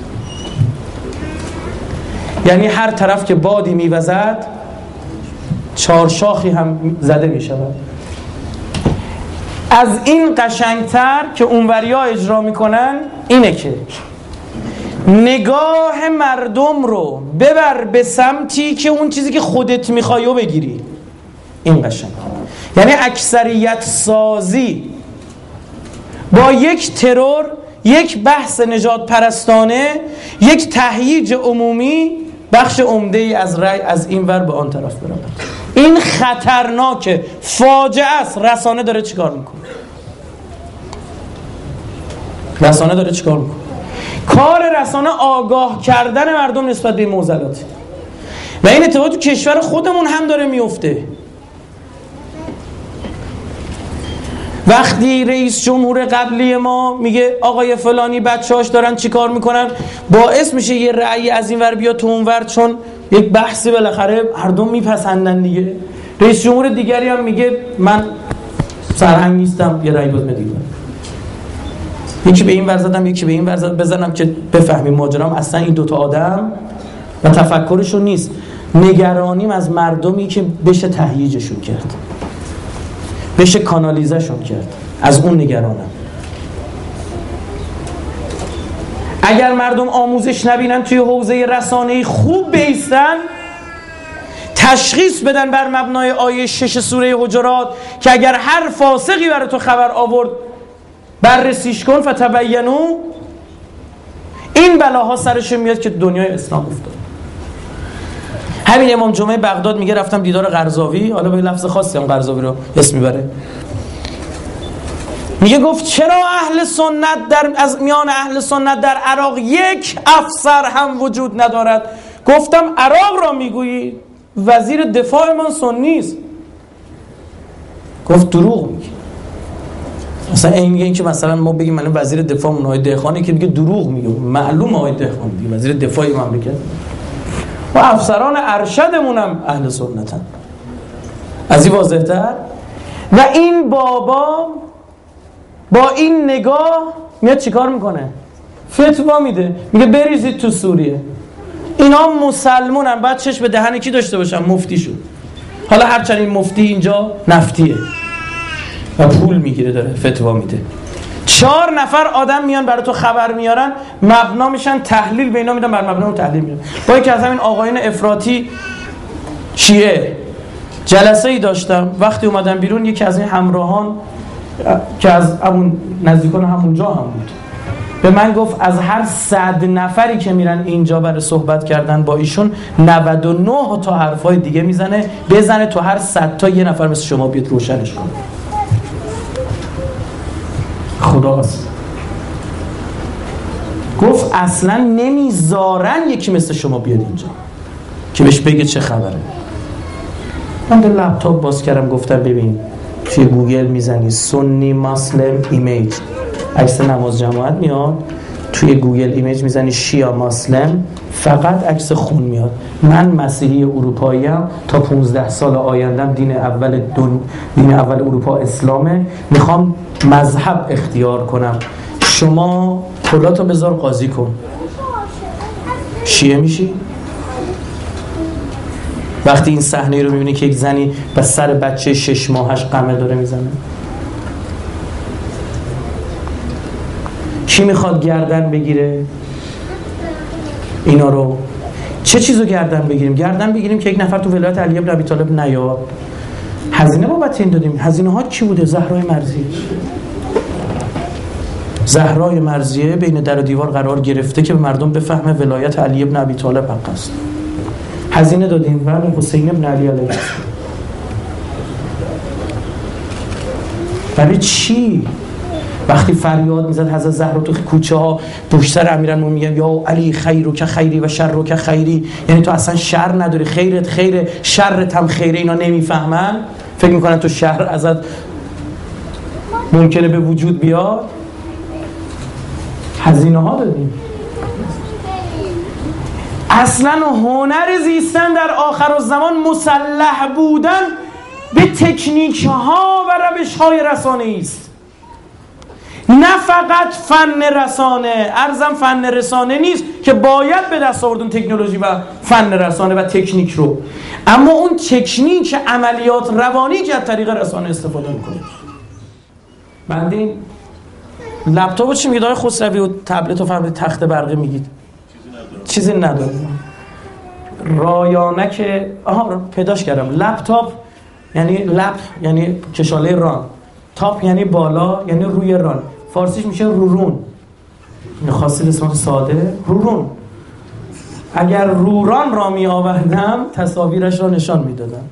یعنی هر طرف که بادی میوزد چارشاخی هم زده میشود. از این قشنگتر که اونوریا اجرا میکنن اینه که نگاه مردم رو ببر به سمتی که اون چیزی که خودت میخوای رو بگیری. این قشنگ، یعنی اکثریت سازی با یک ترور، یک بحث نجات پرستانه، یک تهییج عمومی، بخش عمده‌ای از رأی از این ور به آن طرف برود. این خطرناکه، فاجعه است. رسانه داره چیکار میکنه؟ رسانه داره چیکار میکنه؟ کار رسانه آگاه کردن مردم نسبت به معضلات و این اتفاق تو کشور خودمون هم داره میفته. وقتی رئیس جمهور قبلی ما میگه آقای فلانی بچه‌هاش دارن چیکار میکنن، باعث میشه یه رأی از این ور بیا تو اون ور، چون یک بحثی بالاخره مردم میپسندن دیگه. رئیس جمهور دیگری هم میگه من سرهنگ نیستم، یه رأی باز میدم. یکی به این ور زدم، یکی به این ور زدم، بزنم که بفهمیم ماجرام اصلا این دوتا آدم و تفکرشون نیست. نگرانیم از مردمی که بشه تهییجشون کرد، بشه کانالیزشون کرد. از اون نگرانم. اگر مردم آموزش نبینن توی حوزه رسانه‌ای خوب بیستن، تشخیص بدن بر مبنای آیه 6 سوره حجرات که اگر هر فاسقی برای تو خبر آورد بررسیش کن فتبینو، این بلاها سرش میاد که دنیای اسلام افتاد. همین امام جمعه بغداد میگه رفتم دیدار قرضاوی، حالا به لفظ خاصی هم قرضاوی رو اسم میبره، میگه گفت چرا اهل سنت از میان اهل سنت در عراق یک افسر هم وجود ندارد؟ گفتم عراق را میگویی؟ وزیر دفاعمان سنی است. گفت دروغ میگی. مثلا این که مثلا ما بگیم من وزیر دفاعمون آقای دهقانی که دیگه دروغ میگه، معلوم آقای دهقان دیگه وزیر دفاع مملکت و افسران ارشدمون هم اهل سنتن. از این واضح‌تر. و این بابا با این نگاه میاد چیکار میکنه؟ فتوا میده، میگه بریزید تو سوریه. اینا مسلمونن، بعد چشم به دهن کی داشته باشن؟ مفتیشون. حالا هرچند این مفتی اینجا نفتیه و پول میگیره داره فتوا میده. 4 نفر آدم میان برای تو خبر میارن، مبنا میشن، تحلیل به اینا میدن، بر مبنا اون تحلیل میدن. با یکی از همین آقایون افراطی شیعه جلسه ای داشتم، وقتی اومدم بیرون یکی از این همراهان که از همون نزدیکان همونجا هم بود به من گفت از هر 100 نفری که میرن اینجا برای صحبت کردن با ایشون 99 تا حرفای دیگه میزنه، بزنه تو هر 100 تا یه نفر مثل شما بیاد روشنش کنه. خداست. گفت اصلا نمیذارن یکی مثل شما بیاد اینجا که بهش بگه چه خبره. من به لپتاپ باز کردم، گفتم ببین توی گوگل میزنی سنی مسلم ایمیج، عکس نماز جماعت میاد، توی گوگل ایمیج میزنی شیعه مسلم، فقط عکس خون میاد. من مسیحی اروپاییم، تا 15 سال آیندم دین اول اروپا اسلامه، میخوام مذهب اختیار کنم. شما پولاتو بذار قاضی کن، شیعه میشی؟ وقتی این صحنه رو میبینی که یک زنی به سر بچه 6 ماهش قمه داره میزنه، کی میخواد گردن بگیره اینا رو؟ چه چیزو گردن بگیریم؟ گردن بگیریم که یک نفر تو ولایت علی ابن ابی طالب نیاد. هزینه بابت این دادیم. هزینه ها چی بوده؟ زهرای مرضیه بین در و دیوار قرار گرفته که به مردم بفهمه ولایت علی ابن ابی طالب حق است. هزینه دادیم برای حسین ابن علی علیه السلام. برای چی؟ وقتی فریاد میزد حضرت زهرا تو کوچه ها پشت سر امیرالمومنین میگن یا علی خیرک خیری و شرک خیری، یعنی تو اصلا شر نداری، خیرت خیره، شرت هم خیره. اینا نمیفهمن، فکر میکنن تو شر ازت ممکنه به وجود بیاد. هزینه ها دادیم. اصلا هنر زیستن در آخر الزمان مسلح بودن به تکنیک ها و روش های رسانه‌ای است. نه فقط فن رسانه، عرضم فن رسانه نیست که باید به دست آوردن تکنولوژی و فن رسانه و تکنیک رو، اما اون تکنیک عملیات روانی که از طریق رسانه استفاده میکنه. بندین لپتاپ چی میگید آقای خسروی و تبلت و فرمید تخت برقی میگید؟ چیزی نداره. رایانه که پیداش کردم. لپتاپ یعنی لپ یعنی کشاله ران، تاپ یعنی بالا یعنی روی ران، فارسیش میشه رورون. این خاصی اسمش ساده رورون. اگر روران را می آوردم تصاویرش را نشان میدادم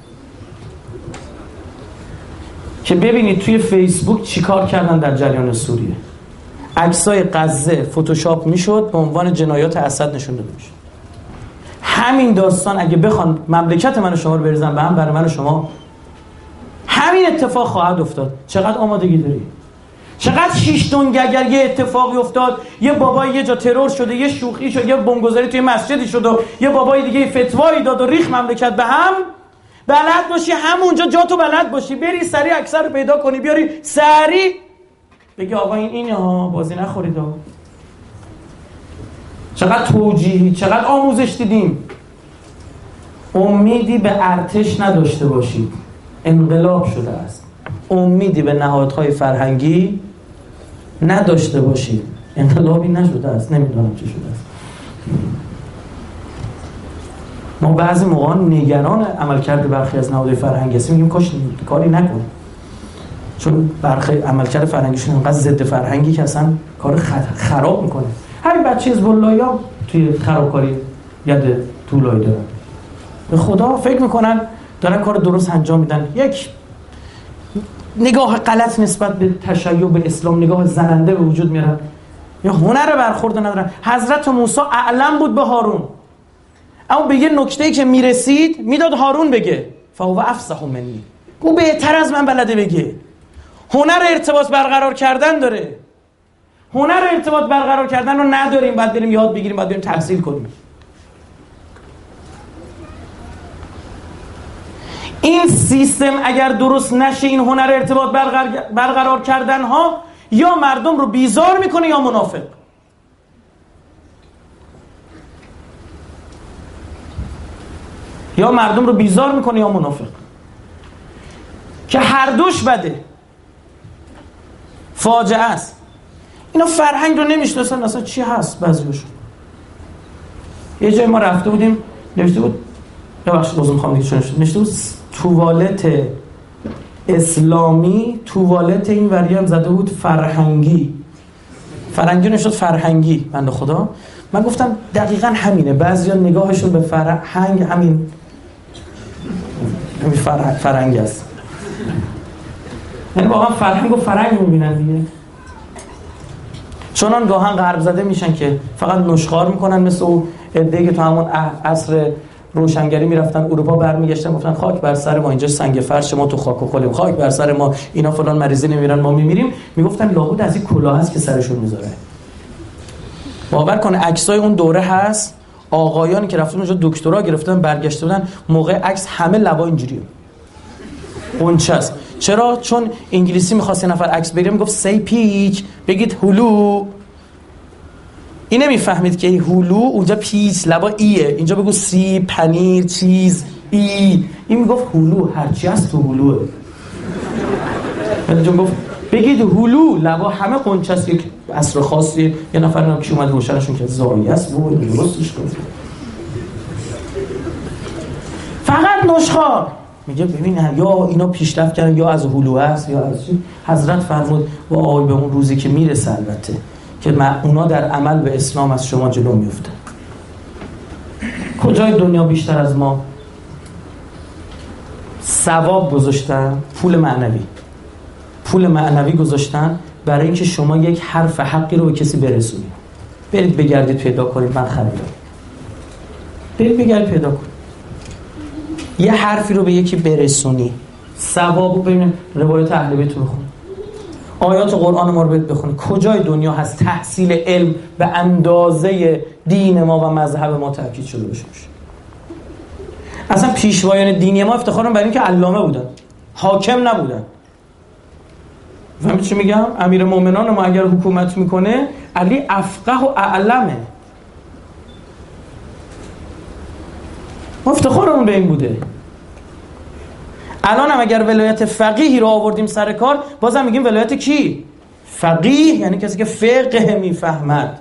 که ببینید توی فیسبوک چیکار کردن در جریان سوریه. عکسای غزه فتوشاپ میشد به عنوان جنایات اسد نشون داده میشد. همین داستان اگه بخوان مملکت من و شما رو بریزن به هم، برای من و شما همین اتفاق خواهد افتاد. چقدر آمادگی داری؟ چقدر شیش دنگ اگر یه اتفاقی افتاد، یه بابای یه جا ترور شده، یه شوخی شد، یه بمبگذاری توی مسجدی شد و یه بابای دیگه فتوایی داد و ریخ مملکت به هم، بلد باشی همونجا جاتو بلد باشی بری سریع اکثر رو پیدا کنی، بیاری سریع بگی آقا اینه ها، بازی نخورید ها. چقدر توجیهی، چقدر آموزش دیدیم. امیدی به ارتش نداشته باشید، انقلاب شده است. امیدی به نهادهای فرهنگی نداشته باشید، انقلابی نشده است. نمیدونم چی شده است. ما بعضی موقع نگران عملکرد برخی از نهادهای فرهنگی هستیم، میگیم کاش کاری نکنه، چون برخی عملکرد فرهنگیشون انقدر ضد فرهنگی که اصلا کار خراب میکنه. همین بچه حزب الله‌ها توی خرابکاری ید طولایی دارن، به خدا فکر میکنن دارن کار درست انجام میدن. یک نگاه غلط نسبت به تشیع به اسلام، نگاه زننده به وجود میارن، یا هنر برخورد ندارن. حضرت موسی اعلم بود به هارون، اما به یه نکته‌ای که میرسید میداد هارون بگه، فهو افصح منی، او بهتر از من بلده بگه. هنر ارتباط برقرار کردن داره. هنر ارتباط برقرار کردن رو نداریم، باید بریم یاد بگیریم، باید بریم تحصیل کنیم. این سیستم اگر درست نشه، این هنر ارتباط برقرار کردن ها یا مردم رو بیزار میکنه یا منافق. یا مردم رو بیزار میکنه یا منافق، که هر دوش بده، فاجعه است. اینا فرهنگ رو نمیشناسن اصلا چی هست. بعضیاشون یه جای ما رفته بودیم، نوشته بود، ببخشید بازم میخوام دیگه چونش، نوشته بود توالت اسلامی، توالت این وری هم زده بود فرهنگی. فرهنگی نشد فرهنگی. بنده خدا من گفتم دقیقاً همینه. بعضیا نگاهشون به فرهنگ همین فرهنگ است، یعنی واقعا فرهنگ و فرهنگ میبینن دیگه. چنان گاهن غرب زده میشن که فقط نشخوار میکنن، مثل اون عده‌ای که تو همون عصر روشنگری میرفتن اروپا برمیگشتن گفتن خاک بر سر ما، اینجا سنگ فرش، ما تو خاک و خلیم، خاک بر سر ما، اینا فلان مریضی نمیرن ما میمیریم. میگفتن لابد از این کلاه هست که سرشون میذاره. باور کن عکسای اون دوره هست، آقایانی که رفتن اونجا دکترا گرفتن برگشته بودن، موقع عکس همه لبا اینجوریه، اونچه است. چرا؟ چون انگلیسی می‌خواست یه نفر عکس بگیره میگفت سی پیچ، بگید هلو. این نمیفهمید که هلو اونجا پیچ لبا ایه، اینجا بگو سی، پنیر، چیز، ای. این میگفت هلو، هرچی هست تو هلوه. اینجا گفت بگید هلو، لبا همه قنچه است. یک عصر خاصی یه نفر هم که اومد روشنشون که زایی است و درستش کنه. فقط نشخوار میگه ببین یا اینا پیشرفت کردن یا از هلو است یا از چی. حضرت فرمود وای به اون روزی که میرسه البته که اونا در عمل به اسلام از شما جلو میفتن. کجای دنیا بیشتر از ما ثواب گذاشتن؟ پول معنوی گذاشتن برای اینکه شما یک حرف حقی رو به کسی برسونید. برید بگردید پیدا کنید، من خریدم. برید بگردید پیدا کنید، یه حرفی رو به یکی برسونی، ثوابو. ببینید روایت اهل بیت رو بخونید، آیات قرآن ما رو بخونید. کجای دنیا هست تحصیل علم به اندازه دین ما و مذهب ما تاکید شده باشه؟ اصلا پیشوایان دینی ما افتخارم برای اینکه علامه بودن، حاکم نبودن. فهمید چی میگم؟ امیر مومنان ما اگر حکومت میکنه، علی افقه و اعلمه. افتخارمون به این بوده. الان هم اگر ولایت فقیهی رو آوردیم سر کار، بازم میگیم ولایت کی؟ فقیه، یعنی کسی که فقه میفهمد.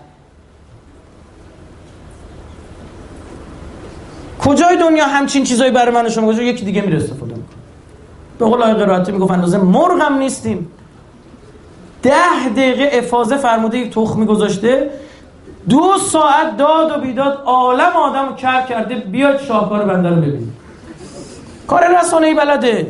کجای دنیا همچین چیزایی برای من و شما گذاشته یکی دیگه میره استفاده میکنه؟ به قول آقای قرائتی میگفت اندازه مرغ هم نیستیم. 10 دقیقه افاضه فرموده یک تخمی گذاشته، 2 ساعت داد و بیداد، عالم آدم کر کرده، بیاید شاهکار بنده رو ببینید. کار رسانه‌ای بلده،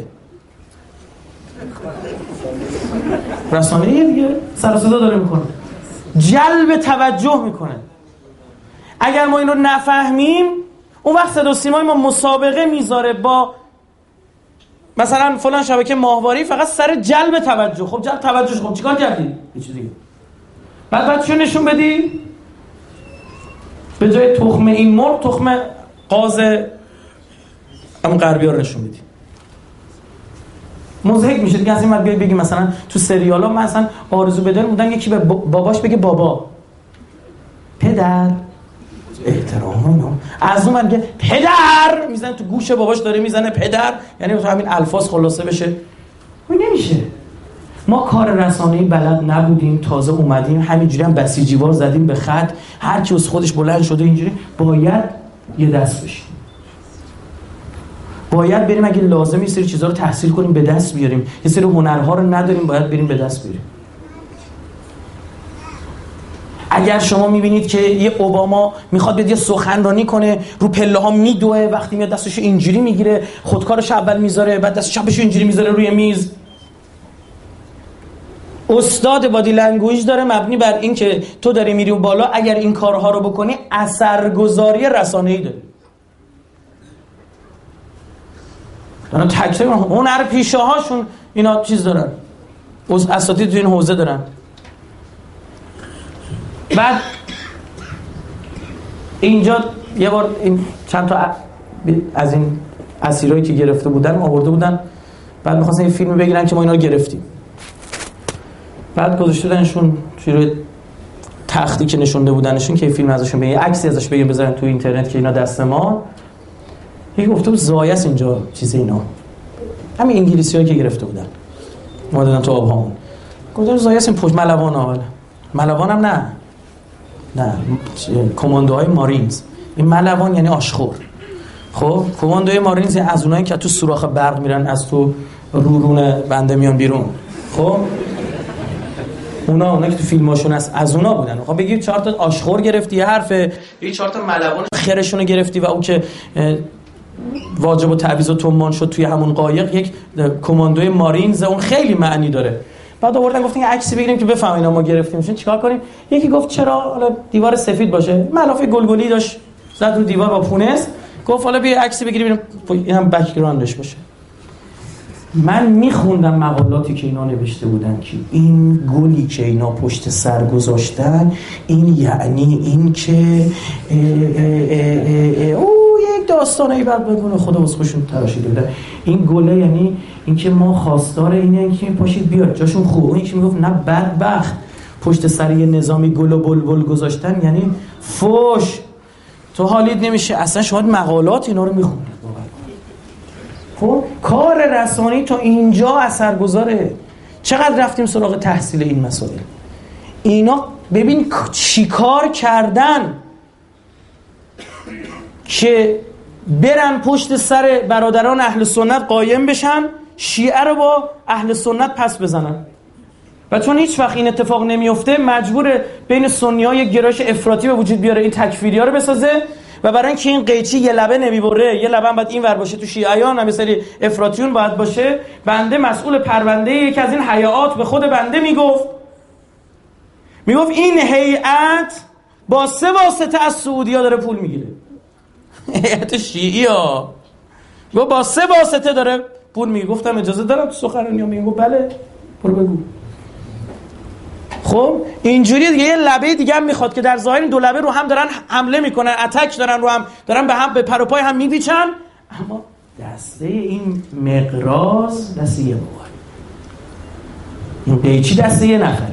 رسانه‌ای دیگه، سر و صدا داره میکنه، جلب توجه میکنه. اگر ما این رو نفهمیم، اون وقت صدا و سیمای ما مسابقه میذاره با مثلا فلان شبکه ماهواره فقط سر جلب توجه. خب جلب توجه، خب چیکار کردی؟ هیچ دیگه. بعد چه نشون بدی؟ به جای تخم این مرغ، تخم قاز همون غربی‌ها رو نشون بدی. مضحک میشه دیگه. از این بعد بگی مثلا تو سریالا مثلا آرزو بداریم بودن یکی به باباش بگه بابا، پدر، احترام اینا. از اون بعد پدر میزنه تو گوش باباش، داره میزنه پدر، یعنی تو همین الفاظ خلاصه بشه. نمیشه. ما کار رسانه‌ای بلد نبودیم، تازه اومدیم، همینجوری هم بسیجیوار زدیم به خط، هر کی از خودش بلند شده اینجوری. باید یه دست بشیم، باید بریم اگه لازم یه سری چیزا رو تحصیل کنیم به دست بیاریم. یه سری هنرها رو نداریم، باید بریم به دست بیاریم. اگر شما میبینید که یه اوباما میخواد بیاد یه سخنرانی کنه، رو پله ها میدوه، وقتی میاد دستشو اینجوری میگیره، خودکارش اول میذاره، بعد دست چپشو اینجوری میذاره روی میز. استاد بادی لنگویج داره، مبنی بر این که تو داری میری بالا، اگر این کارها رو بکنی اثرگذاری رسانه‌ای داره. دارن تکرار هنر پیشه هاشون اینا چیز دارن، اساتید تو این حوزه دارن. بعد اینجا یه بار این چند تا از این اسیرایی که گرفته بودن آورده بودن، بعد می‌خواستن یه فیلم بگیرن که ما اینا رو گرفتیم. بعد گذاشته بودنشون توی تختی که نشونده بودنشون که فیلم ازشون بگیرن، عکسی ازش بگیرن بذارن تو اینترنت که اینا دست ما. یکی گفته بود زایس اینجا چیز اینا همین انگلیسیایی که گرفته بودن ما دادن تو آبهامون. گفتم زایس این پشت ملوان اول ملوان هم نه کماندوهای مارینز. این ملوان یعنی آشخور. خب کماندوهای مارینز از اونایی که تو سوراخ برق میرن از تو رورون بنده میان بیرون. خب اونا که تو فیلماشون هست از اونا بودن. خب بگیر 4 تا آشخور گرفتی یه حرفه، یه 4 تا ملوان خرشونو گرفتی و اون که واجب التعویض و تومان شد توی همون قایق یک کماندوی مارینز، اون خیلی معنی داره. بعد آوردن گفتن یه عکسی بگیریم که بفهمین اینا ما گرفتیمشون چیکار کنیم. یکی گفت چرا حالا دیوار سفید باشه، ملافه گلگلی داشت زد رو دیوار با پونس، گفت حالا بیا عکسی بگیریم اینم بک‌گراندش باشه. من میخوندم مقالاتی که اینا نوشته بودن که این گلی که اینا پشت سر گذاشتن این یعنی این که یک داستانه بعد بگونه خدا واسهشون تراشیده بودن. این گله یعنی این که ما خواستار اینه که پاشید بیاد جاشون خوب. اون یکی میگفت نه بدبخت پشت سر یه نظامی گل و بلبل گذاشتن یعنی فوش. تو حالیت نمیشه اصلا شما مقالات اینا رو میخونید. خب کار رسانی تا اینجا اثرگذاره. چقدر رفتیم سراغ تحصیل این مسائل. اینا ببین چیکار کردن که برن پشت سر برادران اهل سنت قایم بشن، شیعه رو با اهل سنت پس بزنن. و چون هیچ وقت این اتفاق نمیفته مجبور بین سنی‌ها یک گرایش افراطی به وجود بیاره، این تکفیری‌ها رو بسازه. و برای اینکه این قیچی یه لبه نمیبره، یه لبه باید این ور باشه، تو شیعیان هم مثلا افراطیون باید باشه. بنده مسئول پرونده یکی از این هیئات به خود بنده میگفت این هیئت با 3 واسطه از سعودی‌ها داره پول میگیره. هیئت شیعی ها با 3 واسطه داره پول میگیره. گفتم اجازه دارم تو سخنرانیام میگم بله برو بگو. خب اینجوری دیگه یه لبه دیگه هم میخواد که در ظاهر این 2 لبه رو هم دارن حمله میکنن، اتک دارن رو هم دارن به پر و پای هم میپیچن، اما دسته این مقراض دسته یه بابا، این قیچی دسته یه نفره.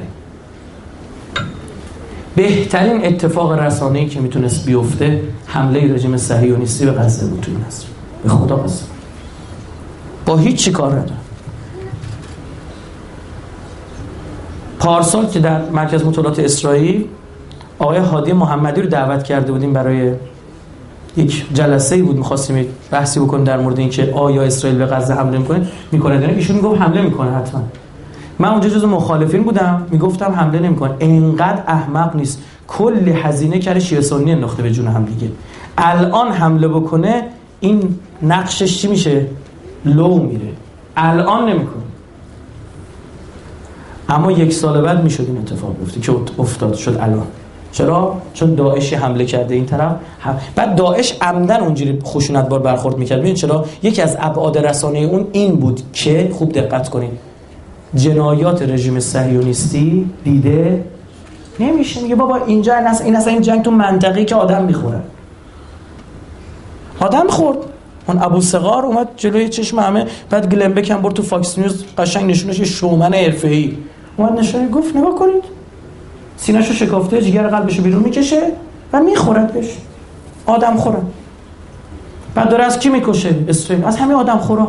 بهترین اتفاق رسانه‌ای که میتونست بیفته حمله رژیم صهیونیستی به غزه بود. توی نصر به خدا قسم با هیچ چی کار نداره. پارسال که در مرکز مطالعات اسرائیل آقای هادی محمدی رو دعوت کرده بودیم برای یک جلسه‌ای بود، می‌خواستیم بحثی بکنیم در مورد اینکه آیا اسرائیل به غزه حمله میکنه نه. ایشون میگفت حمله میکنه حتما. من اونجا جزو مخالفین بودم، میگفتم حمله نمیکنه. اینقدر احمق نیست، کلی هزینه کرده شیعه سنی انداخته به جون هم دیگه. الان حمله بکنه این نقشش چی میشه؟ لو میره. الان نمیکنه، اما 1 سال بعد میشد این اتفاق بیفته که افتاد شد الان. چرا؟ چون داعش حمله کرده این طرف. بعد داعش عمدن اونجوری خشونتبار برخورد میکرد. ببین چرا؟ یکی از ابعاد رسانه اون این بود که خوب دقت کنید جنایات رژیم صهیونیستی دیده نمیشه. میگه بابا اینجا این جنگ تو منطقه‌ای که آدم میخورن. آدم خورد. اون ابو صغار اومد جلوی چشم همه، بعد گلنبک هم برد تو فاکس نیوز قشنگ نشونش شومن حرفه‌ای اومد نشون گفت نگاه کنید سینه‌شو شکافته، جگر قلبشو بیرون میکشه و میخوردش. آدم خورن. بعد داره از کی میکشه؟ اسرائیل. از همه آدم خورا.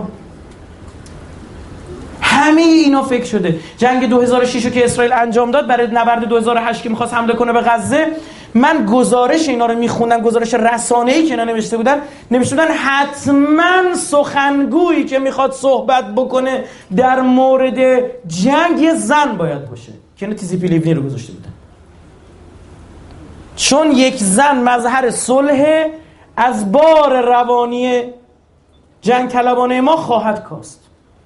همه اینا فکر شده. جنگ 2006 رو که اسرائیل انجام داد برای نبرد 2008 که می‌خواست حمله کنه به غزه، من گزارش اینا رو میخوندم، گزارش رسانه‌ای که اینا نوشته بودن حتما سخنگویی که میخواد صحبت بکنه در مورد جنگ یه زن باید باشه که اینا تیزی پیلیونی رو گذاشته بودن، چون یک زن مظهر صلح از بار روانی جنگ طلبانه ما خواهد کاست.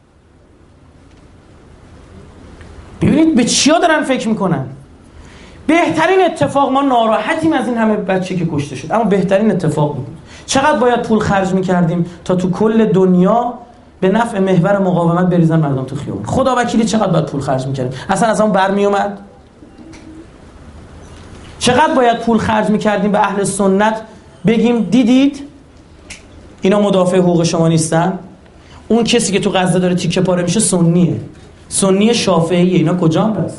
ببینید به چیا دارن فکر میکنن. بهترین اتفاق، ما ناراحتیم از این همه بچه که کشته شد، اما بهترین اتفاق بود. چقدر باید پول خرج میکردیم تا تو کل دنیا به نفع محور مقاومت بریزن مردم تو خیابون. خدا وکیلی چقدر باید پول خرج می‌کردیم؟ اصلا از اون برمی اومد؟ چقدر باید پول خرج می‌کردیم به اهل سنت بگیم دیدید اینا مدافع حقوق شما نیستن؟ اون کسی که تو غزه داره تیکه پاره میشه سنیه، سنی شافعیه، اینا کجان پس؟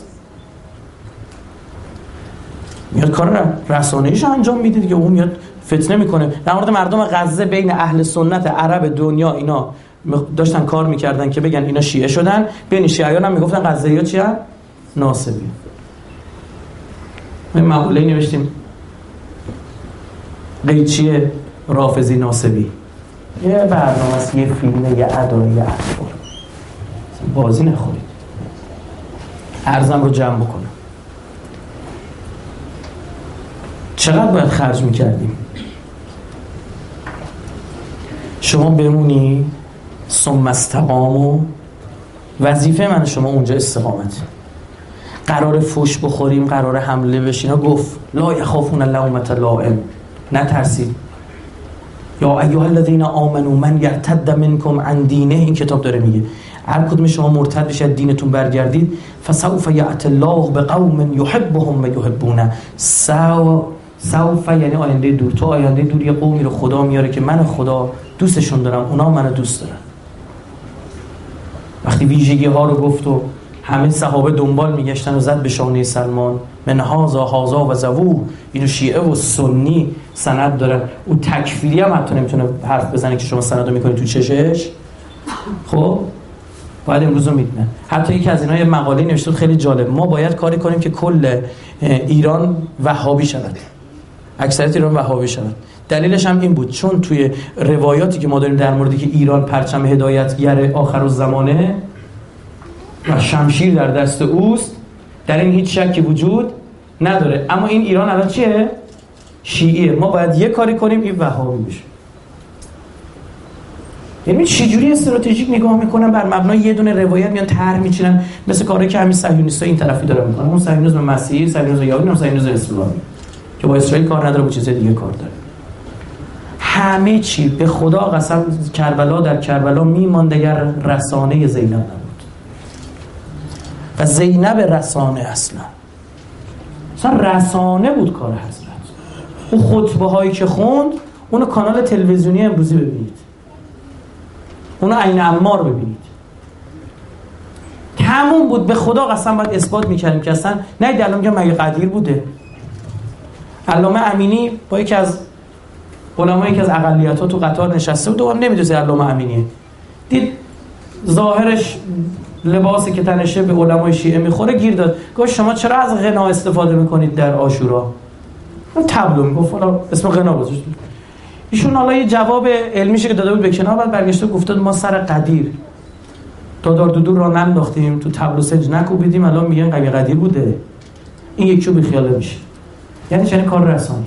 میاد کار رسانه‌ایش انجام میده دیگه، اون میاد فتنه میکنه. در مورد مردم غزه بین اهل سنت عرب دنیا اینا داشتن کار میکردن که بگن اینا شیعه شدن، بین شیعیان هم میگفتن غزه‌ای‌ها چی هستن؟ ناصبی. ما مقوله‌ای نوشتیم قیچی رافضی ناصبی، یه برنامه است، یه فیلم، یه ادا، یه اخبار، بازی نخورید. ارزم رو جمع بکنم. چقدر باید خرج میکردیم؟ شما بمونی ثم استقاموا، وظیفه من شما اونجا استقامت. قرار فوش بخوریم، قرار حمله بشین، گفت لا یخافون لومة لائم، نترسید. یا ایها الذین آمنوا من یرتد منکم عن دینه، این کتاب داره میگه هر کدوم شما مرتد بشید دینتون برگردید، فسوف یأتی الله بقوم یحبهم و یحبونه. سوف یعنی آینده دور، تو آینده دور یه قومی رو خدا میاره که من خدا دوستشون دارم، اونا منو دوست دارن. وقتی ویژگی ها رو گفت و همه صحابه دنبال میگشتن و زد به شانه سلمان من هازا و زوو، اینو شیعه و سنی سند داره. اون تکفیری هم حتی نمیتونه حرف بزنه که شما سند رو میکنید تو چشش. خب باید امروز رو میدونن. حتی یکی از اینا یه مقاله نوشته خیلی جالب، ما باید کاری کنیم که کل ایران وهابی شود، اکثریت ایران وهابی شود. دلیلش هم این بود چون توی روایاتی که ما داریم در موردی که ایران پرچم هدایتگر آخرالزمانه و شمشیر در دست اوست، در این هیچ شکی وجود نداره. اما این ایران الان چیه؟ شیعیه. ما باید یه کاری کنیم این وهابی بشه. یعنی چجوری استراتژیک نگاه میکنن، بر مبنای یه دونه روایت میان طرح میچینن، مثل کاری که همین صهیونیست‌ها این طرفی دارن میکنن. اون صهیونیسم مسیحی، صهیونیسم یهودی، اون صهیونیسم اسلامی که با اسرائیل کار نداره، با چیز دیگه کار داره. همه چی به خدا قسم کربلا در کربلا میماند اگر رسانه زینب نبود. و زینب رسانه اصلا رسانه بود کار حضرت. اون خطبه هایی که خوند اونو کانال تلویزیونی امروزی ببینید، اونو عین عمار ببینید، تموم بود. به خدا قسم باید اثبات میکردیم که اصلا نه دیگه. الان میگم مگه قدیر بوده؟ علامه امینی با یکی از علمایی که از اقلیت‌ها تو قطار نشسته بود و نمیدونه علامه امینیه، دید ظاهرش لباسی که تنشه به علمای شیعه میخوره، گیر داد. گفت شما چرا از غنا استفاده میکنید در عاشورا؟ اون تبلو میگفت حالا اسم غنا گذاشت. ایشون حالا یه جواب علمیشه که داده بود به کنار، بعد برگشته گفت ما سر قدیر دادار دودور را ننداختیم، تو تبلو سنج نکوبیدیم، الان میگن قوی قدیر بوده. این یکیو بیخیال میشه. یعنی چنین کار رسانی.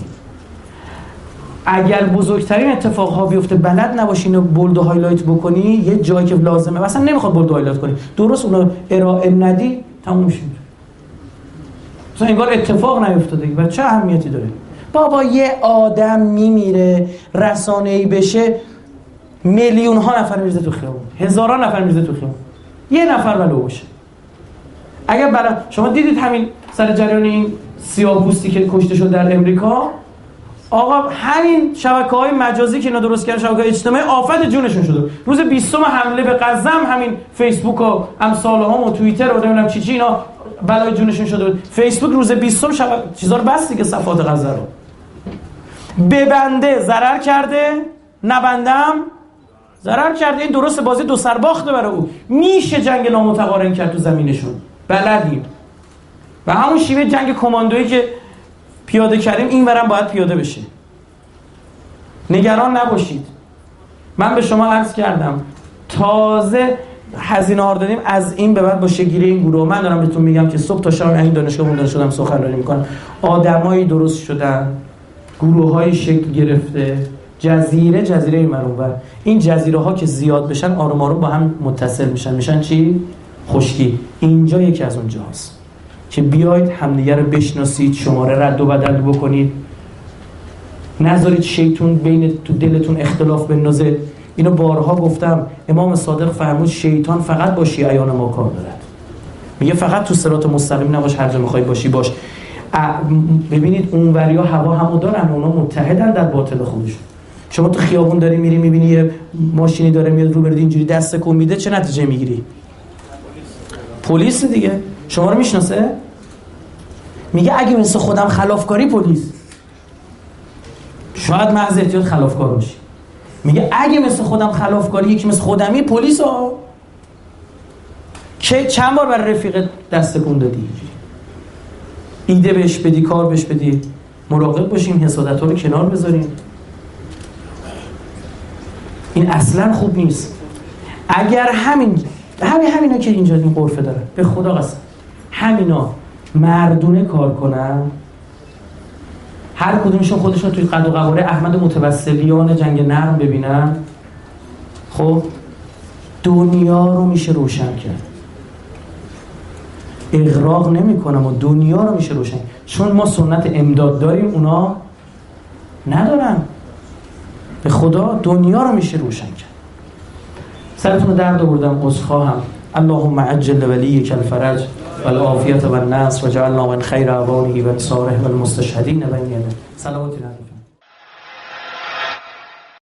اگر بزرگترین اتفاقها بیفته بلد نباشین و بولد و هایلایت بکنی یه جایی که لازمه، مثلا نمیخواد بولد و هایلایت کنی، درست اونو ارائه ندی، تموم میشه. مثلا انگار اتفاق نیفتاده و چه اهمیتی داره؟ بابا یه آدم میمیره رسانه‌ای بشه، میلیون ها نفر میریزه تو خیابون، هزاران نفر میریزه تو خیابون، یه نفر ولو باشه. اگر برای شما دیدید همین سر جریان این سیاه‌پوستی که کشته شد در امریکا، آقا همین شبکه‌های مجازی که اینا درست کردن، شبکه‌های اجتماعی آفت جونشون شده. روز 20 حمله به غزه همین فیسبوک و امثالهم و توییتر و نمیدونم چی اینا بلای جونشون شده بود. فیسبوک روز 20 چیزا رو بس دیگه، صفحات غزه رو ببنده ضرر کرده، نبندم ضرر کرده. این درست بازی دو سر باخته برای او. میشه جنگ نامتقارن کرد تو زمینشون، بلدیم. و همون شیوه جنگ کماندویی که پیاده کردیم این برم باید پیاده بشه. نگران نباشید. من به شما عرض کردم تازه هزینه ها دادیم، از این به بعد با شگیری این گروه من دارم بهتون میگم که صبح تا شب این دانشگاه موندن شدم سخنرانی میکنم. آدمایی درست شدن، گروه‌های شکل گرفته، جزیره مرونبر. این جزیره ها که زیاد بشن آروم آروم با هم متصل میشن چی؟ خشکی. اینجا یکی از اون جاست که بیاید همدیگه رو بشناسید، شماره رد و بدل بکنید، نذارید شیطون بین تو دلتون اختلاف بندازه. اینو بارها گفتم. امام صادق فرمود شیطان فقط با شیعیان ما کار دارد. میگه فقط تو صراط مستقیم نباش، هر جا میخوای باشی باش. ببینید اونوریا هوا همو دارن، اونا متحدن در باطل خودشون. شما تو خیابون داری میری میبینی یه ماشینی داره میاد رو برد اینجوری دست کن میده، چه نتیجه میگیری؟ پلیس دیگه. شما رو میشناسه؟ میگه اگه مثل خودم خلافکاری پلیس، شاید محض احتیاط خلافکار باشی. میگه اگه مثل خودم خلافکاری یکی مثل خودمی پلیس ها. چند بار بر رفیق دست کن دادی؟ ایده بهش بدی، کار بهش بدی. مراقب باشیم، حسادت ها رو کنار بذاریم. این اصلا خوب نیست. اگر همینا که اینجا این غرفه داره، به خدا قسم همینا مردونه کار کنن، هر کدومشون خودشون توی قد و قواره احمد متوسلیان جنگ نرم ببینن، خب دنیا رو میشه روشن کرد. اغراق نمی کنم و دنیا رو میشه روشن، چون ما سنت امداد داریم اونا ندارن. به خدا دنیا رو میشه روشن کرد. سرتون رو درد آوردم، عذرخواهم. اللهم عجل ولیک الفرج والعافیة والنصر وجعلنا من خیر اعوانه و انصاره والمستشهدین بین یدیه. صلوات علیه.